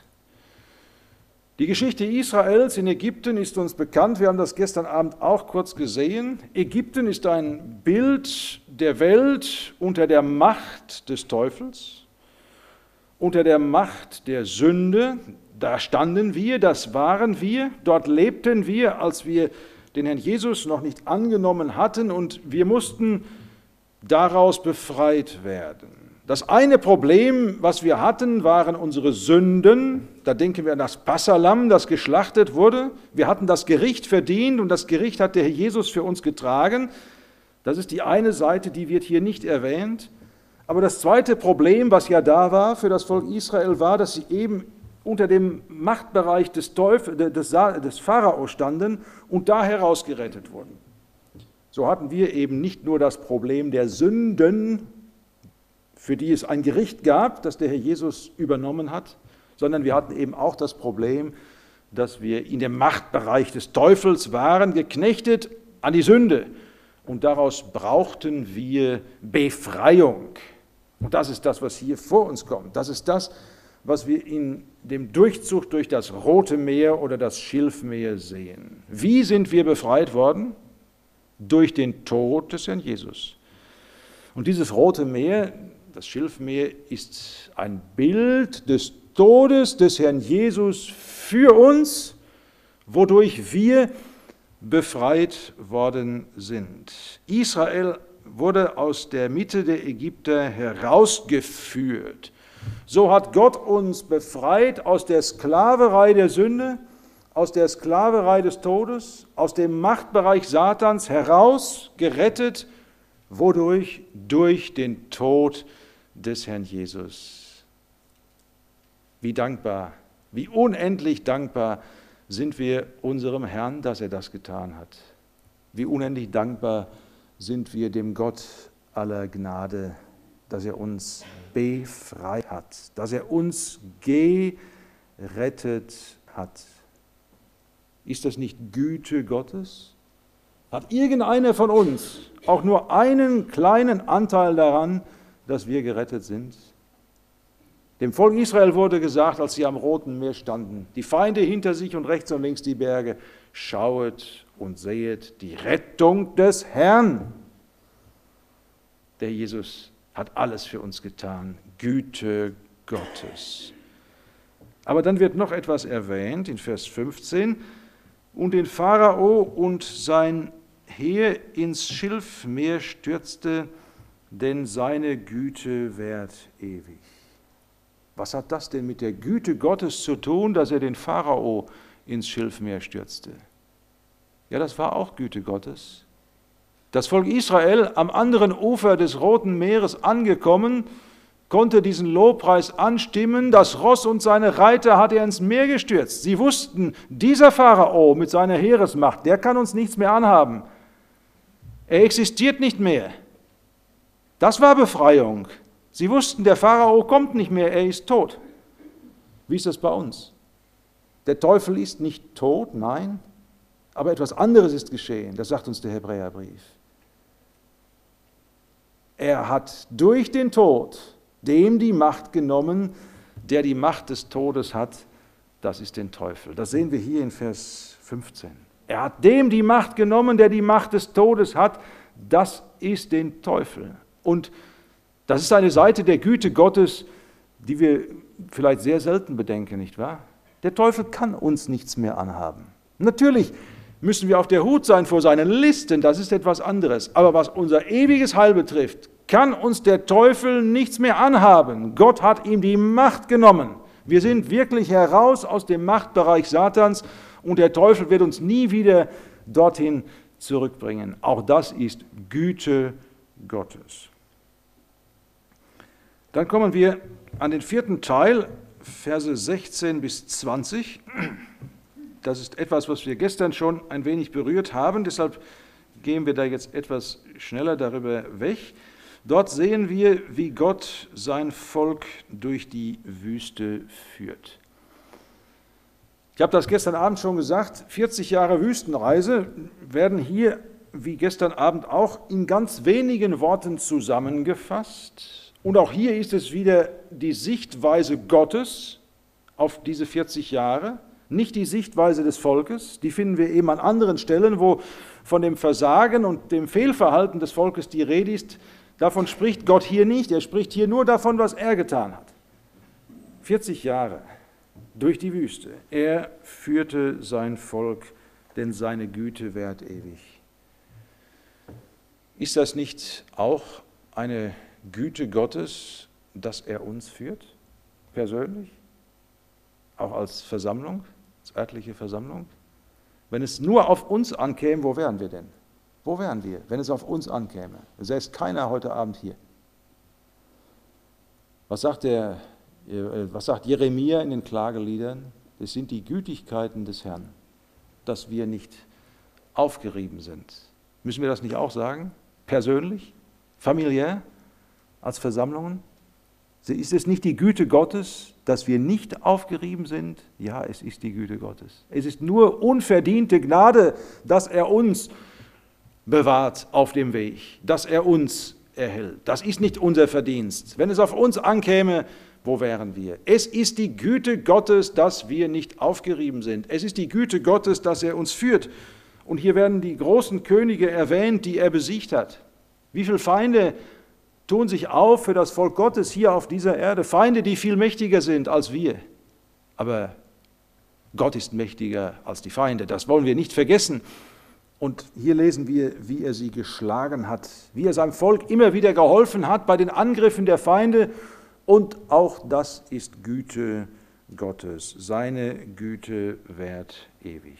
Die Geschichte Israels in Ägypten ist uns bekannt, wir haben das gestern Abend auch kurz gesehen. Ägypten ist ein Bild der Welt unter der Macht des Teufels, unter der Macht der Sünde. Da standen wir, das waren wir, dort lebten wir, als wir den Herrn Jesus noch nicht angenommen hatten und wir mussten daraus befreit werden. Das eine Problem, was wir hatten, waren unsere Sünden. Da denken wir an das Passalamm, das geschlachtet wurde. Wir hatten das Gericht verdient und das Gericht hat der Herr Jesus für uns getragen. Das ist die eine Seite, die wird hier nicht erwähnt. Aber das zweite Problem, was ja da war für das Volk Israel, war, dass sie eben unter dem Machtbereich des, Teufel, des, des Pharao standen und da herausgerettet wurden. So hatten wir eben nicht nur das Problem der Sünden, für die es ein Gericht gab, das der Herr Jesus übernommen hat, sondern wir hatten eben auch das Problem, dass wir in dem Machtbereich des Teufels waren, geknechtet, an die Sünde. Und daraus brauchten wir Befreiung. Und das ist das, was hier vor uns kommt. Das ist das, was wir in dem Durchzug durch das Rote Meer oder das Schilfmeer sehen. Wie sind wir befreit worden? Durch den Tod des Herrn Jesus. Und dieses Rote Meer, das Schilfmeer, ist ein Bild des Todes des Herrn Jesus für uns, wodurch wir befreit worden sind. Israel wurde aus der Mitte der Ägypter herausgeführt. So hat Gott uns befreit aus der Sklaverei der Sünde, aus der Sklaverei des Todes, aus dem Machtbereich Satans heraus gerettet, wodurch? Durch den Tod des Herrn Jesus. Wie dankbar, wie unendlich dankbar sind wir unserem Herrn, dass er das getan hat. Wie unendlich dankbar sind wir dem Gott aller Gnade, dass er uns befreit hat, dass er uns gerettet hat. Ist das nicht Güte Gottes? Hat irgendeiner von uns auch nur einen kleinen Anteil daran, dass wir gerettet sind? Dem Volk Israel wurde gesagt, als sie am Roten Meer standen, die Feinde hinter sich und rechts und links die Berge, schauet und sehet die Rettung des Herrn. Der Jesus hat alles für uns getan, Güte Gottes. Aber dann wird noch etwas erwähnt in Vers fünfzehn, und den Pharao und sein Heer ins Schilfmeer stürzte, denn seine Güte währt ewig. Was hat das denn mit der Güte Gottes zu tun, dass er den Pharao ins Schilfmeer stürzte? Ja, das war auch Güte Gottes. Das Volk Israel am anderen Ufer des Roten Meeres angekommen, konnte diesen Lobpreis anstimmen. Das Ross und seine Reiter hat er ins Meer gestürzt. Sie wussten, dieser Pharao mit seiner Heeresmacht, der kann uns nichts mehr anhaben. Er existiert nicht mehr. Das war Befreiung. Sie wussten, der Pharao kommt nicht mehr, er ist tot. Wie ist das bei uns? Der Teufel ist nicht tot, nein, aber etwas anderes ist geschehen, das sagt uns der Hebräerbrief. Er hat durch den Tod dem die Macht genommen, der die Macht des Todes hat, das ist den Teufel. Das sehen wir hier in Vers fünfzehn. Er hat dem die Macht genommen, der die Macht des Todes hat, das ist den Teufel. Und das ist eine Seite der Güte Gottes, die wir vielleicht sehr selten bedenken, nicht wahr? Der Teufel kann uns nichts mehr anhaben. Natürlich müssen wir auf der Hut sein vor seinen Listen, das ist etwas anderes. Aber was unser ewiges Heil betrifft, kann uns der Teufel nichts mehr anhaben. Gott hat ihm die Macht genommen. Wir sind wirklich heraus aus dem Machtbereich Satans und der Teufel wird uns nie wieder dorthin zurückbringen. Auch das ist Güte Gottes. Dann kommen wir an den vierten Teil, Verse sechzehn bis zwanzig. Das ist etwas, was wir gestern schon ein wenig berührt haben, deshalb gehen wir da jetzt etwas schneller darüber weg. Dort sehen wir, wie Gott sein Volk durch die Wüste führt. Ich habe das gestern Abend schon gesagt, vierzig Jahre Wüstenreise werden hier, wie gestern Abend auch, in ganz wenigen Worten zusammengefasst. Und auch hier ist es wieder die Sichtweise Gottes auf diese vierzig Jahre, nicht die Sichtweise des Volkes. Die finden wir eben an anderen Stellen, wo von dem Versagen und dem Fehlverhalten des Volkes die Rede ist. Davon spricht Gott hier nicht, er spricht hier nur davon, was er getan hat. vierzig Jahre durch die Wüste. Er führte sein Volk, denn seine Güte währt ewig. Ist das nicht auch eine Güte Gottes, dass er uns führt, persönlich, auch als Versammlung, als örtliche Versammlung? Wenn es nur auf uns ankäme, wo wären wir denn? Wo wären wir, wenn es auf uns ankäme? Es säße keiner heute Abend hier. Was sagt, der, was sagt Jeremia in den Klageliedern? Es sind die Gütigkeiten des Herrn, dass wir nicht aufgerieben sind. Müssen wir das nicht auch sagen? Persönlich? Familiär? Als Versammlungen? Ist es nicht die Güte Gottes, dass wir nicht aufgerieben sind? Ja, es ist die Güte Gottes. Es ist nur unverdiente Gnade, dass er uns bewahrt auf dem Weg, dass er uns erhält. Das ist nicht unser Verdienst. Wenn es auf uns ankäme, wo wären wir? Es ist die Güte Gottes, dass wir nicht aufgerieben sind. Es ist die Güte Gottes, dass er uns führt. Und hier werden die großen Könige erwähnt, die er besiegt hat. Wie viele Feinde tun sich auf für das Volk Gottes hier auf dieser Erde? Feinde, die viel mächtiger sind als wir. Aber Gott ist mächtiger als die Feinde. Das wollen wir nicht vergessen. Und hier lesen wir, wie er sie geschlagen hat, wie er seinem Volk immer wieder geholfen hat bei den Angriffen der Feinde. Und auch das ist Güte Gottes. Seine Güte währt ewig.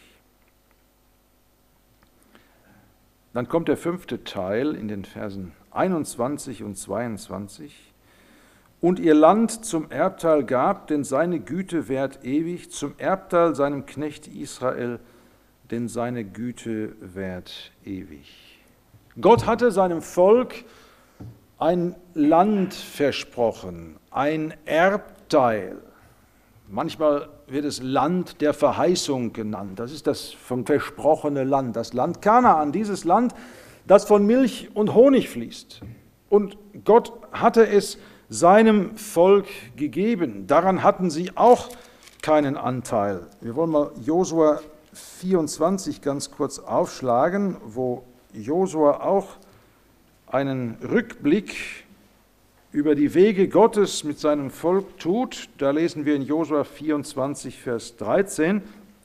Dann kommt der fünfte Teil in den Versen einundzwanzig und zweiundzwanzig. Und ihr Land zum Erbteil gab, denn seine Güte währt ewig, zum Erbteil seinem Knecht Israel, denn seine Güte währt ewig. Gott hatte seinem Volk ein Land versprochen, ein Erbteil. Manchmal wird es Land der Verheißung genannt. Das ist das vom versprochene Land, das Land Kanaan, dieses Land, das von Milch und Honig fließt. Und Gott hatte es seinem Volk gegeben. Daran hatten sie auch keinen Anteil. Wir wollen mal Josua vierundzwanzig ganz kurz aufschlagen, wo Josua auch einen Rückblick über die Wege Gottes mit seinem Volk tut. Da lesen wir in Josua vierundzwanzig, Vers dreizehn.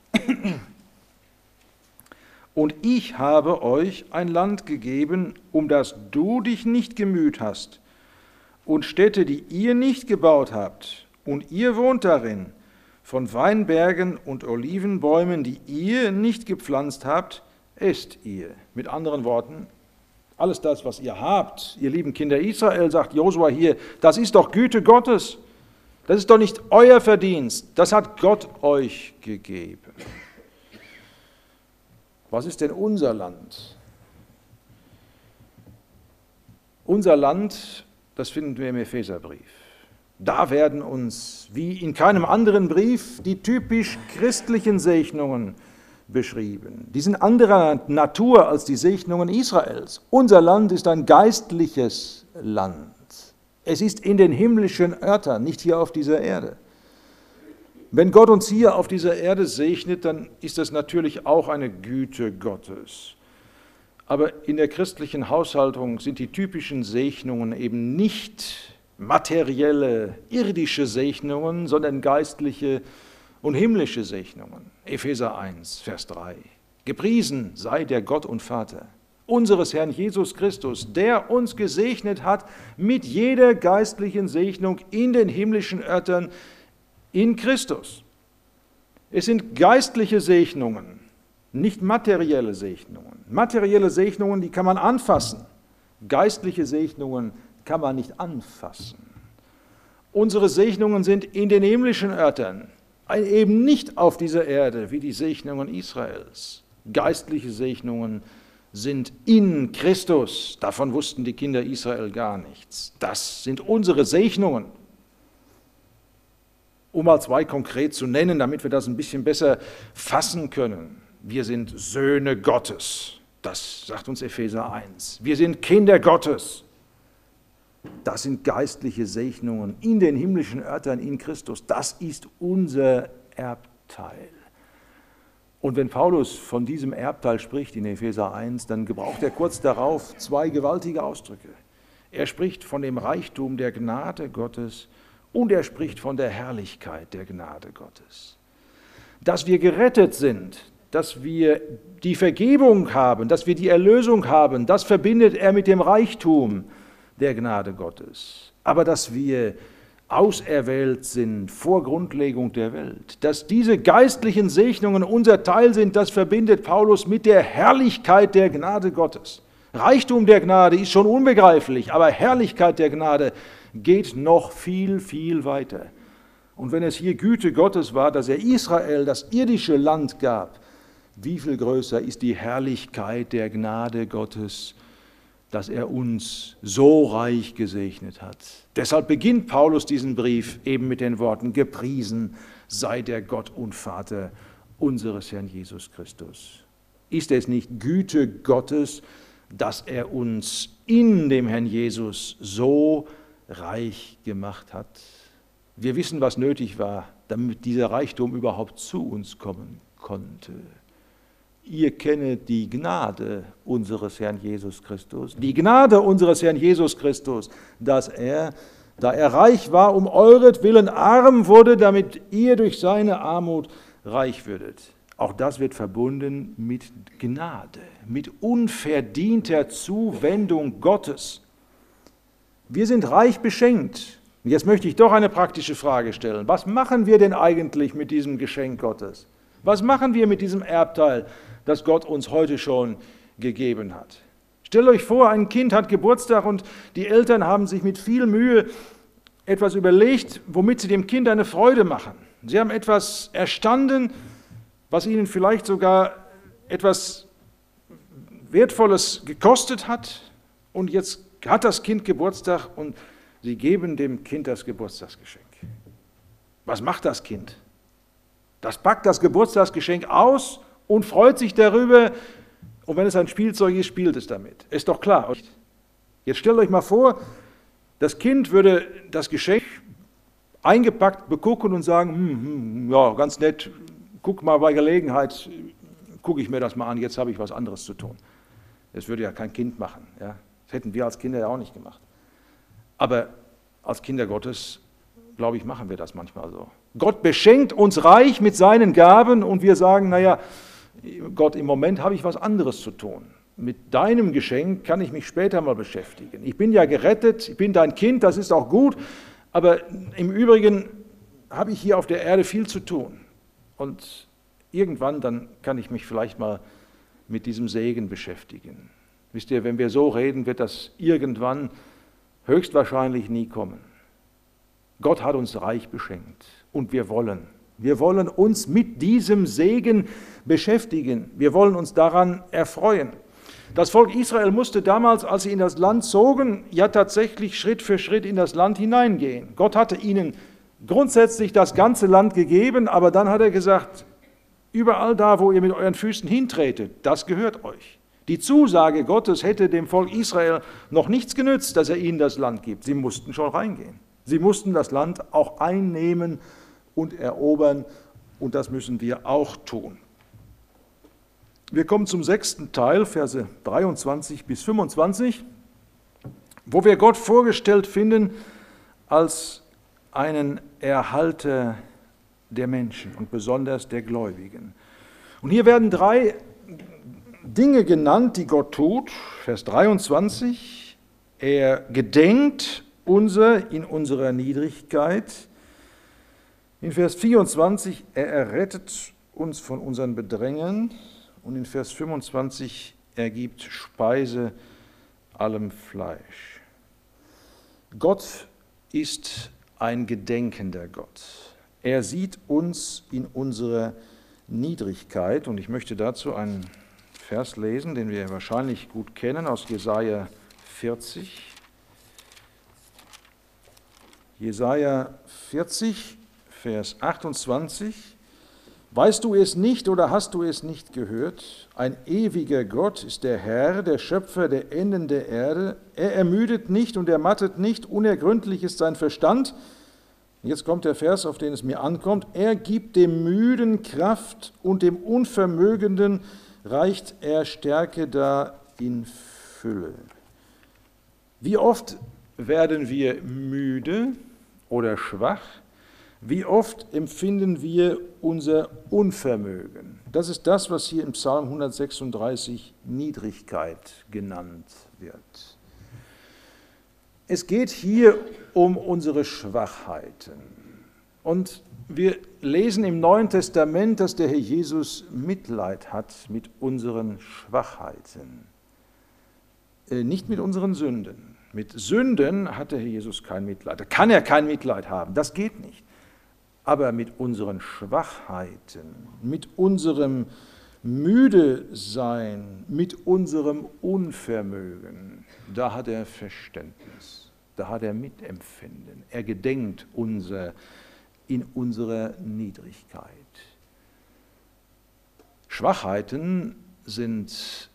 Und ich habe euch ein Land gegeben, um das du dich nicht gemüht hast, und Städte, die ihr nicht gebaut habt, und ihr wohnt darin, von Weinbergen und Olivenbäumen, die ihr nicht gepflanzt habt, esst ihr. Mit anderen Worten, alles das, was ihr habt, ihr lieben Kinder Israel, sagt Josua hier, das ist doch Güte Gottes. Das ist doch nicht euer Verdienst. Das hat Gott euch gegeben. Was ist denn unser Land? Unser Land, das finden wir im Epheserbrief. Da werden uns, wie in keinem anderen Brief, die typisch christlichen Segnungen beschrieben. Die sind anderer Natur als die Segnungen Israels. Unser Land ist ein geistliches Land. Es ist in den himmlischen Örtern, nicht hier auf dieser Erde. Wenn Gott uns hier auf dieser Erde segnet, dann ist das natürlich auch eine Güte Gottes. Aber in der christlichen Haushaltung sind die typischen Segnungen eben nicht materielle, irdische Segnungen, sondern geistliche und himmlische Segnungen. Epheser eins, Vers drei. Gepriesen sei der Gott und Vater unseres Herrn Jesus Christus, der uns gesegnet hat mit jeder geistlichen Segnung in den himmlischen Örtern in Christus. Es sind geistliche Segnungen, nicht materielle Segnungen. Materielle Segnungen, die kann man anfassen. Geistliche Segnungen kann man nicht anfassen. Unsere Segnungen sind in den himmlischen Örtern, eben nicht auf dieser Erde wie die Segnungen Israels. Geistliche Segnungen sind in Christus. Davon wussten die Kinder Israel gar nichts. Das sind unsere Segnungen. Um mal zwei konkret zu nennen, damit wir das ein bisschen besser fassen können. Wir sind Söhne Gottes. Das sagt uns Epheser eins. Wir sind Kinder Gottes. Das sind geistliche Segnungen in den himmlischen Örtern in Christus. Das ist unser Erbteil. Und wenn Paulus von diesem Erbteil spricht in Epheser eins, dann gebraucht er kurz darauf zwei gewaltige Ausdrücke. Er spricht von dem Reichtum der Gnade Gottes und er spricht von der Herrlichkeit der Gnade Gottes. Dass wir gerettet sind, dass wir die Vergebung haben, dass wir die Erlösung haben, das verbindet er mit dem Reichtum der Gnade Gottes. Aber dass wir auserwählt sind vor Grundlegung der Welt, dass diese geistlichen Segnungen unser Teil sind, das verbindet Paulus mit der Herrlichkeit der Gnade Gottes. Reichtum der Gnade ist schon unbegreiflich, aber Herrlichkeit der Gnade geht noch viel, viel weiter. Und wenn es hier Güte Gottes war, dass er Israel das irdische Land gab, wie viel größer ist die Herrlichkeit der Gnade Gottes, dass er uns so reich gesegnet hat. Deshalb beginnt Paulus diesen Brief eben mit den Worten, gepriesen sei der Gott und Vater unseres Herrn Jesus Christus. Ist es nicht Güte Gottes, dass er uns in dem Herrn Jesus so reich gemacht hat. Wir wissen, was nötig war, damit dieser Reichtum überhaupt zu uns kommen konnte. Ihr kennet die Gnade unseres Herrn Jesus Christus, die Gnade unseres Herrn Jesus Christus, dass er, da er reich war, um euretwillen arm wurde, damit ihr durch seine Armut reich würdet. Auch das wird verbunden mit Gnade, mit unverdienter Zuwendung Gottes. Wir sind reich beschenkt. Jetzt möchte ich doch eine praktische Frage stellen. Was machen wir denn eigentlich mit diesem Geschenk Gottes? Was machen wir mit diesem Erbteil, das Gott uns heute schon gegeben hat? Stellt euch vor, ein Kind hat Geburtstag und die Eltern haben sich mit viel Mühe etwas überlegt, womit sie dem Kind eine Freude machen. Sie haben etwas erstanden, was ihnen vielleicht sogar etwas Wertvolles gekostet hat, und jetzt hat das Kind Geburtstag und sie geben dem Kind das Geburtstagsgeschenk. Was macht das Kind? Das packt das Geburtstagsgeschenk aus und freut sich darüber, und wenn es ein Spielzeug ist, spielt es damit. Ist doch klar. Jetzt stellt euch mal vor, das Kind würde das Geschenk eingepackt begucken und sagen, hm, hm, ja, ganz nett, guck mal, bei Gelegenheit gucke ich mir das mal an, jetzt habe ich was anderes zu tun. Das würde ja kein Kind machen. Ja? Das hätten wir als Kinder ja auch nicht gemacht. Aber als Kinder Gottes, glaube ich, machen wir das manchmal so. Gott beschenkt uns reich mit seinen Gaben und wir sagen, naja, Gott, im Moment habe ich was anderes zu tun. Mit deinem Geschenk kann ich mich später mal beschäftigen. Ich bin ja gerettet, ich bin dein Kind, das ist auch gut, aber im Übrigen habe ich hier auf der Erde viel zu tun. Und irgendwann dann kann ich mich vielleicht mal mit diesem Segen beschäftigen. Wisst ihr, wenn wir so reden, wird das irgendwann höchstwahrscheinlich nie kommen. Gott hat uns reich beschenkt und wir wollen. Wir wollen uns mit diesem Segen beschäftigen. Wir wollen uns daran erfreuen. Das Volk Israel musste damals, als sie in das Land zogen, ja tatsächlich Schritt für Schritt in das Land hineingehen. Gott hatte ihnen grundsätzlich das ganze Land gegeben, aber dann hat er gesagt, überall da, wo ihr mit euren Füßen hintretet, das gehört euch. Die Zusage Gottes hätte dem Volk Israel noch nichts genützt, dass er ihnen das Land gibt. Sie mussten schon reingehen. Sie mussten das Land auch einnehmen und erobern, und das müssen wir auch tun. Wir kommen zum sechsten Teil, Verse dreiundzwanzig bis fünfundzwanzig, wo wir Gott vorgestellt finden als einen Erhalter der Menschen und besonders der Gläubigen. Und hier werden drei Dinge genannt, die Gott tut. Vers dreiundzwanzig, er gedenkt unser in unserer Niedrigkeit. In Vers vierundzwanzig, er errettet uns von unseren Bedrängen. Und in Vers fünfundzwanzig, er gibt Speise allem Fleisch. Gott ist ein gedenkender Gott. Er sieht uns in unserer Niedrigkeit. Und ich möchte dazu einen Vers lesen, den wir wahrscheinlich gut kennen, aus Jesaja vierzig. Jesaja vierzig, Vers achtundzwanzig. Weißt du es nicht oder hast du es nicht gehört? Ein ewiger Gott ist der Herr, der Schöpfer der Enden der Erde. Er ermüdet nicht und ermattet nicht, unergründlich ist sein Verstand. Jetzt kommt der Vers, auf den es mir ankommt. Er gibt dem Müden Kraft und dem Unvermögenden reicht er Stärke dar in Fülle. Wie oft werden wir müde oder schwach? Wie oft empfinden wir unser Unvermögen? Das ist das, was hier im Psalm hundertsechsunddreißig Niedrigkeit genannt wird. Es geht hier um unsere Schwachheiten. Und wir lesen im Neuen Testament, dass der Herr Jesus Mitleid hat mit unseren Schwachheiten, nicht mit unseren Sünden. Mit Sünden hat der Herr Jesus kein Mitleid. Da kann er kein Mitleid haben, das geht nicht. Aber mit unseren Schwachheiten, mit unserem Müdesein, mit unserem Unvermögen, da hat er Verständnis, da hat er Mitempfinden. Er gedenkt unser, in unserer Niedrigkeit. Schwachheiten sind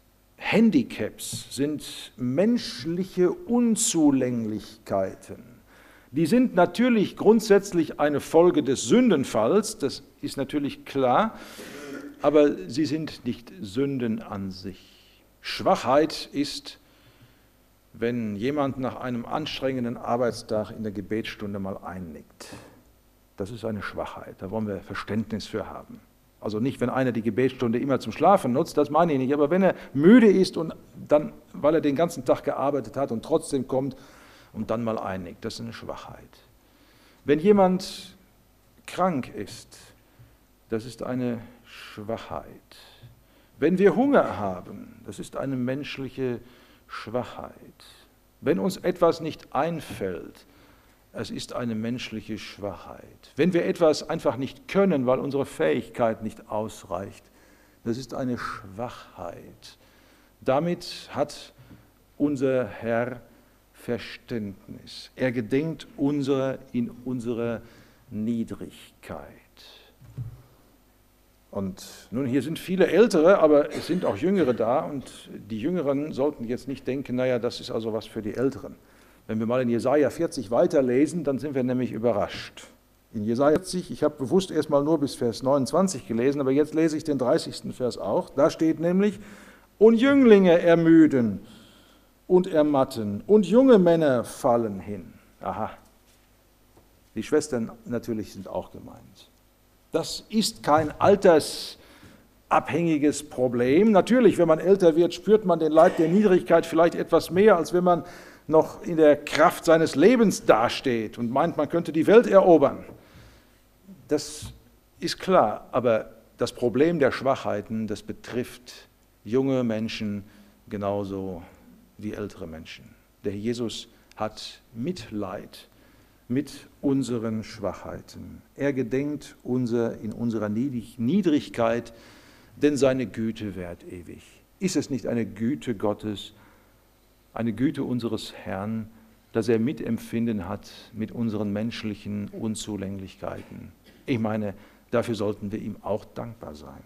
Handicaps, sind menschliche Unzulänglichkeiten. Die sind natürlich grundsätzlich eine Folge des Sündenfalls, das ist natürlich klar, aber sie sind nicht Sünden an sich. Schwachheit ist, wenn jemand nach einem anstrengenden Arbeitstag in der Gebetsstunde mal einnickt. Das ist eine Schwachheit, da wollen wir Verständnis für haben. Also nicht, wenn einer die Gebetsstunde immer zum Schlafen nutzt, das meine ich nicht, aber wenn er müde ist und dann, weil er den ganzen Tag gearbeitet hat und trotzdem kommt und dann mal einnickt, das ist eine Schwachheit. Wenn jemand krank ist, das ist eine Schwachheit. Wenn wir Hunger haben, das ist eine menschliche Schwachheit. Wenn uns etwas nicht einfällt, es ist eine menschliche Schwachheit. Wenn wir etwas einfach nicht können, weil unsere Fähigkeit nicht ausreicht, das ist eine Schwachheit. Damit hat unser Herr Verständnis. Er gedenkt unserer in unserer Niedrigkeit. Und nun, hier sind viele Ältere, aber es sind auch Jüngere da und die Jüngeren sollten jetzt nicht denken, naja, das ist also was für die Älteren. Wenn wir mal in Jesaja vierzig weiterlesen, dann sind wir nämlich überrascht. In Jesaja vierzig, ich habe bewusst erstmal nur bis Vers neunundzwanzig gelesen, aber jetzt lese ich den dreißigsten Vers auch. Da steht nämlich, und Jünglinge ermüden und ermatten und junge Männer fallen hin. Aha, die Schwestern natürlich sind auch gemeint. Das ist kein altersabhängiges Problem. Natürlich, wenn man älter wird, spürt man den Leid der Niedrigkeit vielleicht etwas mehr, als wenn man noch in der Kraft seines Lebens dasteht und meint, man könnte die Welt erobern. Das ist klar, aber das Problem der Schwachheiten, das betrifft junge Menschen genauso wie ältere Menschen. Der Jesus hat Mitleid mit unseren Schwachheiten. Er gedenkt unser, in unserer Niedrigkeit, denn seine Güte währt ewig. Ist es nicht eine Güte Gottes, eine Güte unseres Herrn, dass er Mitempfinden hat mit unseren menschlichen Unzulänglichkeiten? Ich meine, dafür sollten wir ihm auch dankbar sein.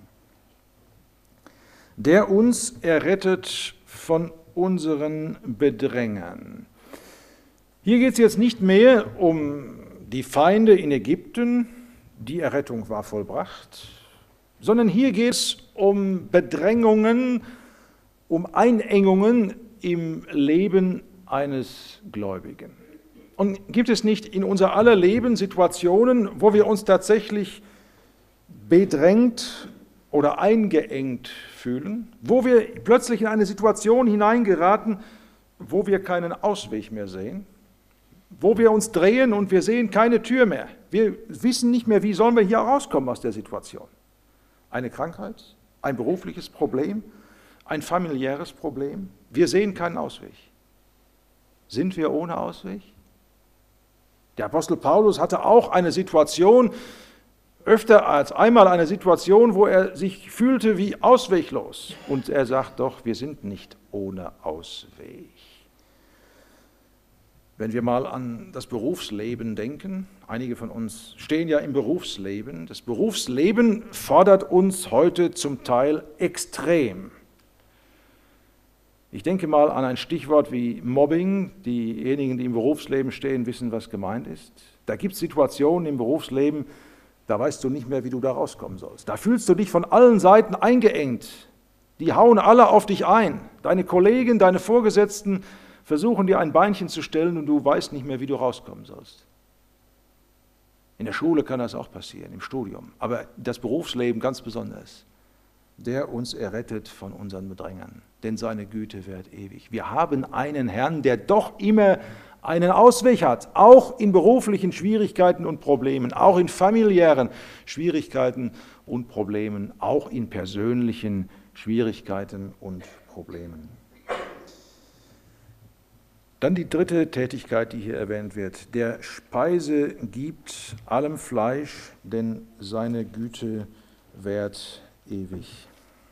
Der uns errettet von unseren Bedrängern. Hier geht es jetzt nicht mehr um die Feinde in Ägypten, die Errettung war vollbracht, sondern hier geht es um Bedrängungen, um Einengungen im Leben eines Gläubigen. Und gibt es nicht in unser aller Leben Situationen, wo wir uns tatsächlich bedrängt oder eingeengt fühlen, wo wir plötzlich in eine Situation hineingeraten, wo wir keinen Ausweg mehr sehen, wo wir uns drehen und wir sehen keine Tür mehr. Wir wissen nicht mehr, wie sollen wir hier rauskommen aus der Situation. Eine Krankheit, ein berufliches Problem, ein familiäres Problem. Wir sehen keinen Ausweg. Sind wir ohne Ausweg? Der Apostel Paulus hatte auch eine Situation, öfter als einmal eine Situation, wo er sich fühlte wie ausweglos. Und er sagt doch, wir sind nicht ohne Ausweg. Wenn wir mal an das Berufsleben denken, einige von uns stehen ja im Berufsleben, das Berufsleben fordert uns heute zum Teil extrem. Ich denke mal an ein Stichwort wie Mobbing. Diejenigen, die im Berufsleben stehen, wissen, was gemeint ist. Da gibt es Situationen im Berufsleben, da weißt du nicht mehr, wie du da rauskommen sollst. Da fühlst du dich von allen Seiten eingeengt. Die hauen alle auf dich ein. Deine Kollegen, deine Vorgesetzten versuchen dir ein Beinchen zu stellen und du weißt nicht mehr, wie du rauskommen sollst. In der Schule kann das auch passieren, im Studium. Aber das Berufsleben ganz besonders. Der uns errettet von unseren Bedrängern, denn seine Güte währt ewig. Wir haben einen Herrn, der doch immer einen Ausweg hat, auch in beruflichen Schwierigkeiten und Problemen, auch in familiären Schwierigkeiten und Problemen, auch in persönlichen Schwierigkeiten und Problemen. Dann die dritte Tätigkeit, die hier erwähnt wird. Der Speise gibt allem Fleisch, denn seine Güte währt ewig.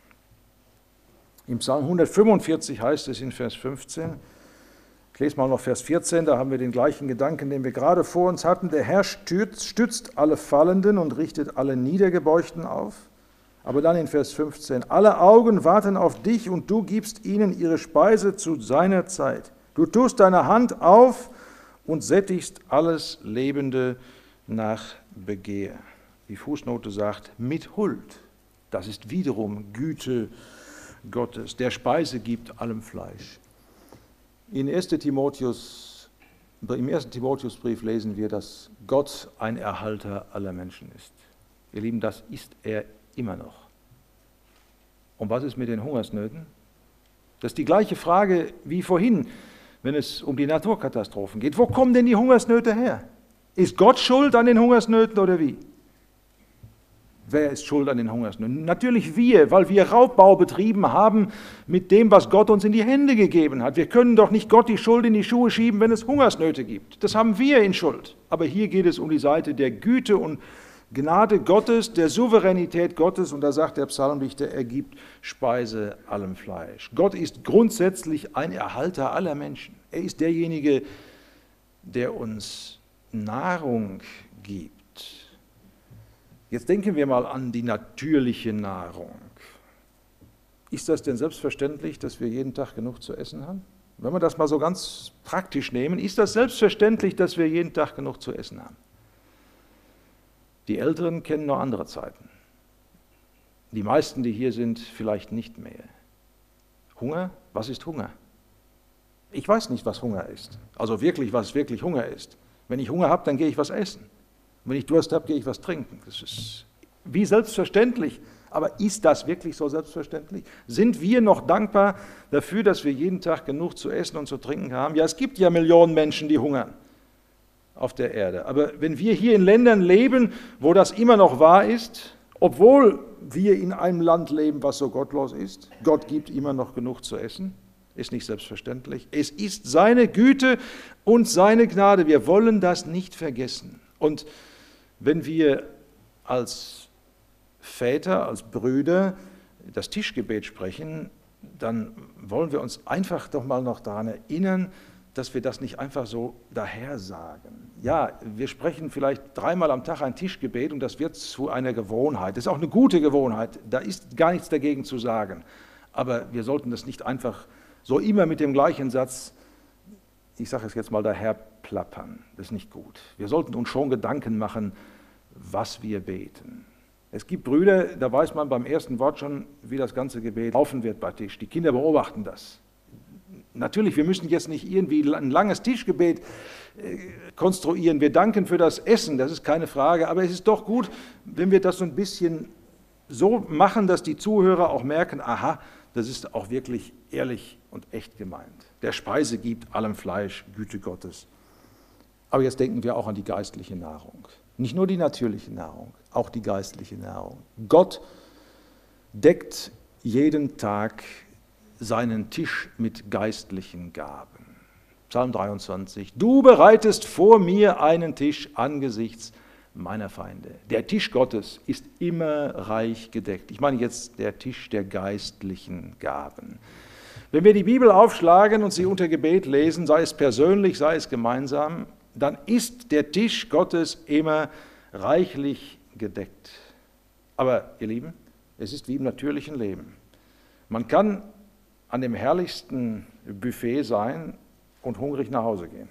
Im Psalm hundertfünfundvierzig heißt es in Vers fünfzehn, ich lese mal noch Vers vierzehn, da haben wir den gleichen Gedanken, den wir gerade vor uns hatten. Der Herr stützt, stützt alle Fallenden und richtet alle Niedergebeugten auf. Aber dann in Vers fünfzehn, alle Augen warten auf dich und du gibst ihnen ihre Speise zu seiner Zeit. Du tust deine Hand auf und sättigst alles Lebende nach Begehr. Die Fußnote sagt, mit Huld. Das ist wiederum Güte Gottes, der Speise gibt allem Fleisch. In ersten Timotheus, im ersten Timotheusbrief lesen wir, dass Gott ein Erhalter aller Menschen ist. Ihr Lieben, das ist er immer noch. Und was ist mit den Hungersnöten? Das ist die gleiche Frage wie vorhin, wenn es um die Naturkatastrophen geht. Wo kommen denn die Hungersnöte her? Ist Gott schuld an den Hungersnöten oder wie? Wer ist schuld an den Hungersnöten? Natürlich wir, weil wir Raubbau betrieben haben mit dem, was Gott uns in die Hände gegeben hat. Wir können doch nicht Gott die Schuld in die Schuhe schieben, wenn es Hungersnöte gibt. Das haben wir in Schuld. Aber hier geht es um die Seite der Güte und Gnade Gottes, der Souveränität Gottes. Und da sagt der Psalmdichter, er gibt Speise allem Fleisch. Gott ist grundsätzlich ein Erhalter aller Menschen. Er ist derjenige, der uns Nahrung gibt. Jetzt denken wir mal an die natürliche Nahrung. Ist das denn selbstverständlich, dass wir jeden Tag genug zu essen haben? Wenn wir das mal so ganz praktisch nehmen, ist das selbstverständlich, dass wir jeden Tag genug zu essen haben? Die Älteren kennen noch andere Zeiten. Die meisten, die hier sind, vielleicht nicht mehr. Hunger? Was ist Hunger? Ich weiß nicht, was Hunger ist. Also wirklich, was wirklich Hunger ist. Wenn ich Hunger habe, dann gehe ich was essen. Wenn ich Durst habe, gehe ich was trinken. Das ist wie selbstverständlich. Aber ist das wirklich so selbstverständlich? Sind wir noch dankbar dafür, dass wir jeden Tag genug zu essen und zu trinken haben? Ja, es gibt ja Millionen Menschen, die hungern auf der Erde. Aber wenn wir hier in Ländern leben, wo das immer noch wahr ist, obwohl wir in einem Land leben, was so gottlos ist, Gott gibt immer noch genug zu essen, ist nicht selbstverständlich. Es ist seine Güte und seine Gnade. Wir wollen das nicht vergessen. Und wenn wir als Väter, als Brüder das Tischgebet sprechen, dann wollen wir uns einfach doch mal noch daran erinnern, dass wir das nicht einfach so daher sagen. Ja, wir sprechen vielleicht dreimal am Tag ein Tischgebet und das wird zu einer Gewohnheit. Das ist auch eine gute Gewohnheit, da ist gar nichts dagegen zu sagen. Aber wir sollten das nicht einfach so immer mit dem gleichen Satz, ich sage es jetzt mal, daher plappern. Das ist nicht gut. Wir sollten uns schon Gedanken machen, was wir beten. Es gibt Brüder, da weiß man beim ersten Wort schon, wie das ganze Gebet laufen wird bei Tisch. Die Kinder beobachten das. Natürlich, wir müssen jetzt nicht irgendwie ein langes Tischgebet konstruieren. Wir danken für das Essen, das ist keine Frage. Aber es ist doch gut, wenn wir das so ein bisschen so machen, dass die Zuhörer auch merken, aha, das ist auch wirklich ehrlich und echt gemeint. Der Speise gibt allem Fleisch, Güte Gottes. Aber jetzt denken wir auch an die geistliche Nahrung. Nicht nur die natürliche Nahrung, auch die geistliche Nahrung. Gott deckt jeden Tag seinen Tisch mit geistlichen Gaben. Psalm dreiundzwanzig, du bereitest vor mir einen Tisch angesichts meiner Feinde. Der Tisch Gottes ist immer reich gedeckt. Ich meine jetzt der Tisch der geistlichen Gaben. Wenn wir die Bibel aufschlagen und sie unter Gebet lesen, sei es persönlich, sei es gemeinsam, dann ist der Tisch Gottes immer reichlich gedeckt. Aber, ihr Lieben, es ist wie im natürlichen Leben. Man kann an dem herrlichsten Buffet sein und hungrig nach Hause gehen.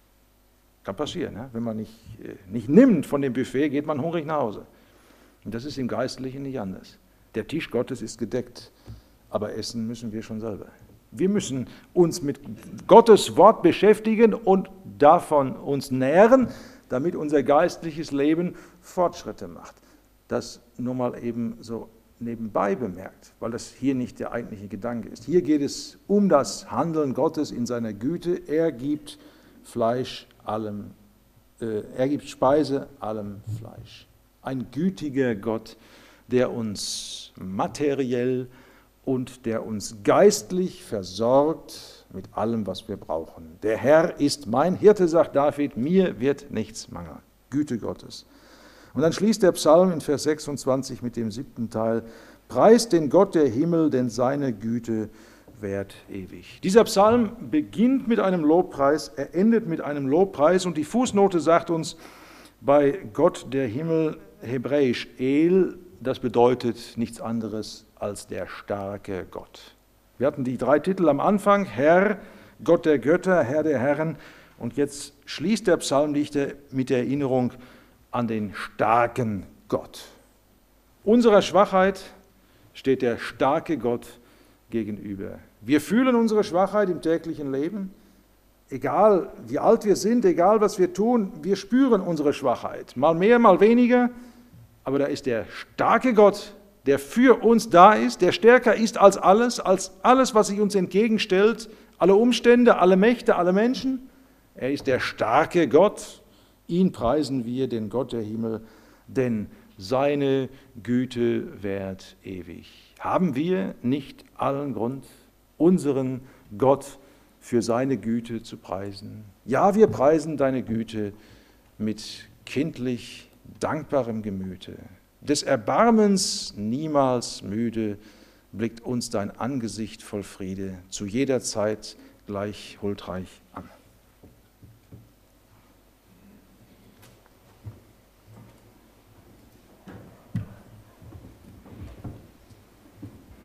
Kann passieren, ne? Wenn man nicht, nicht nimmt von dem Buffet, geht man hungrig nach Hause. Und das ist im Geistlichen nicht anders. Der Tisch Gottes ist gedeckt, aber essen müssen wir schon selber. Wir müssen uns mit Gottes Wort beschäftigen und davon uns nähren, damit unser geistliches Leben Fortschritte macht. Das nur mal eben so nebenbei bemerkt, weil das hier nicht der eigentliche Gedanke ist. Hier geht es um das Handeln Gottes in seiner Güte. Er gibt Fleisch allem, äh, er gibt Speise allem Fleisch. Ein gütiger Gott, der uns materiell und der uns geistlich versorgt mit allem, was wir brauchen. Der Herr ist mein Hirte, sagt David, mir wird nichts mangeln. Güte Gottes. Und dann schließt der Psalm in Vers sechsundzwanzig mit dem siebten Teil, preist den Gott der Himmel, denn seine Güte währt ewig. Dieser Psalm beginnt mit einem Lobpreis, er endet mit einem Lobpreis und die Fußnote sagt uns, bei Gott der Himmel, hebräisch El, das bedeutet nichts anderes als der starke Gott. Wir hatten die drei Titel am Anfang, Herr, Gott der Götter, Herr der Herren. Und jetzt schließt der Psalmdichter mit der Erinnerung an den starken Gott. Unserer Schwachheit steht der starke Gott gegenüber. Wir fühlen unsere Schwachheit im täglichen Leben. Egal wie alt wir sind, egal was wir tun, wir spüren unsere Schwachheit. Mal mehr, mal weniger. Aber da ist der starke Gott, der für uns da ist, der stärker ist als alles, als alles, was sich uns entgegenstellt, alle Umstände, alle Mächte, alle Menschen. Er ist der starke Gott. Ihn preisen wir, den Gott der Himmel, denn seine Güte währt ewig. Haben wir nicht allen Grund, unseren Gott für seine Güte zu preisen? Ja, wir preisen deine Güte mit kindlich dankbarem Gemüte. Des Erbarmens niemals müde blickt uns dein Angesicht voll Friede zu jeder Zeit gleich huldreich an.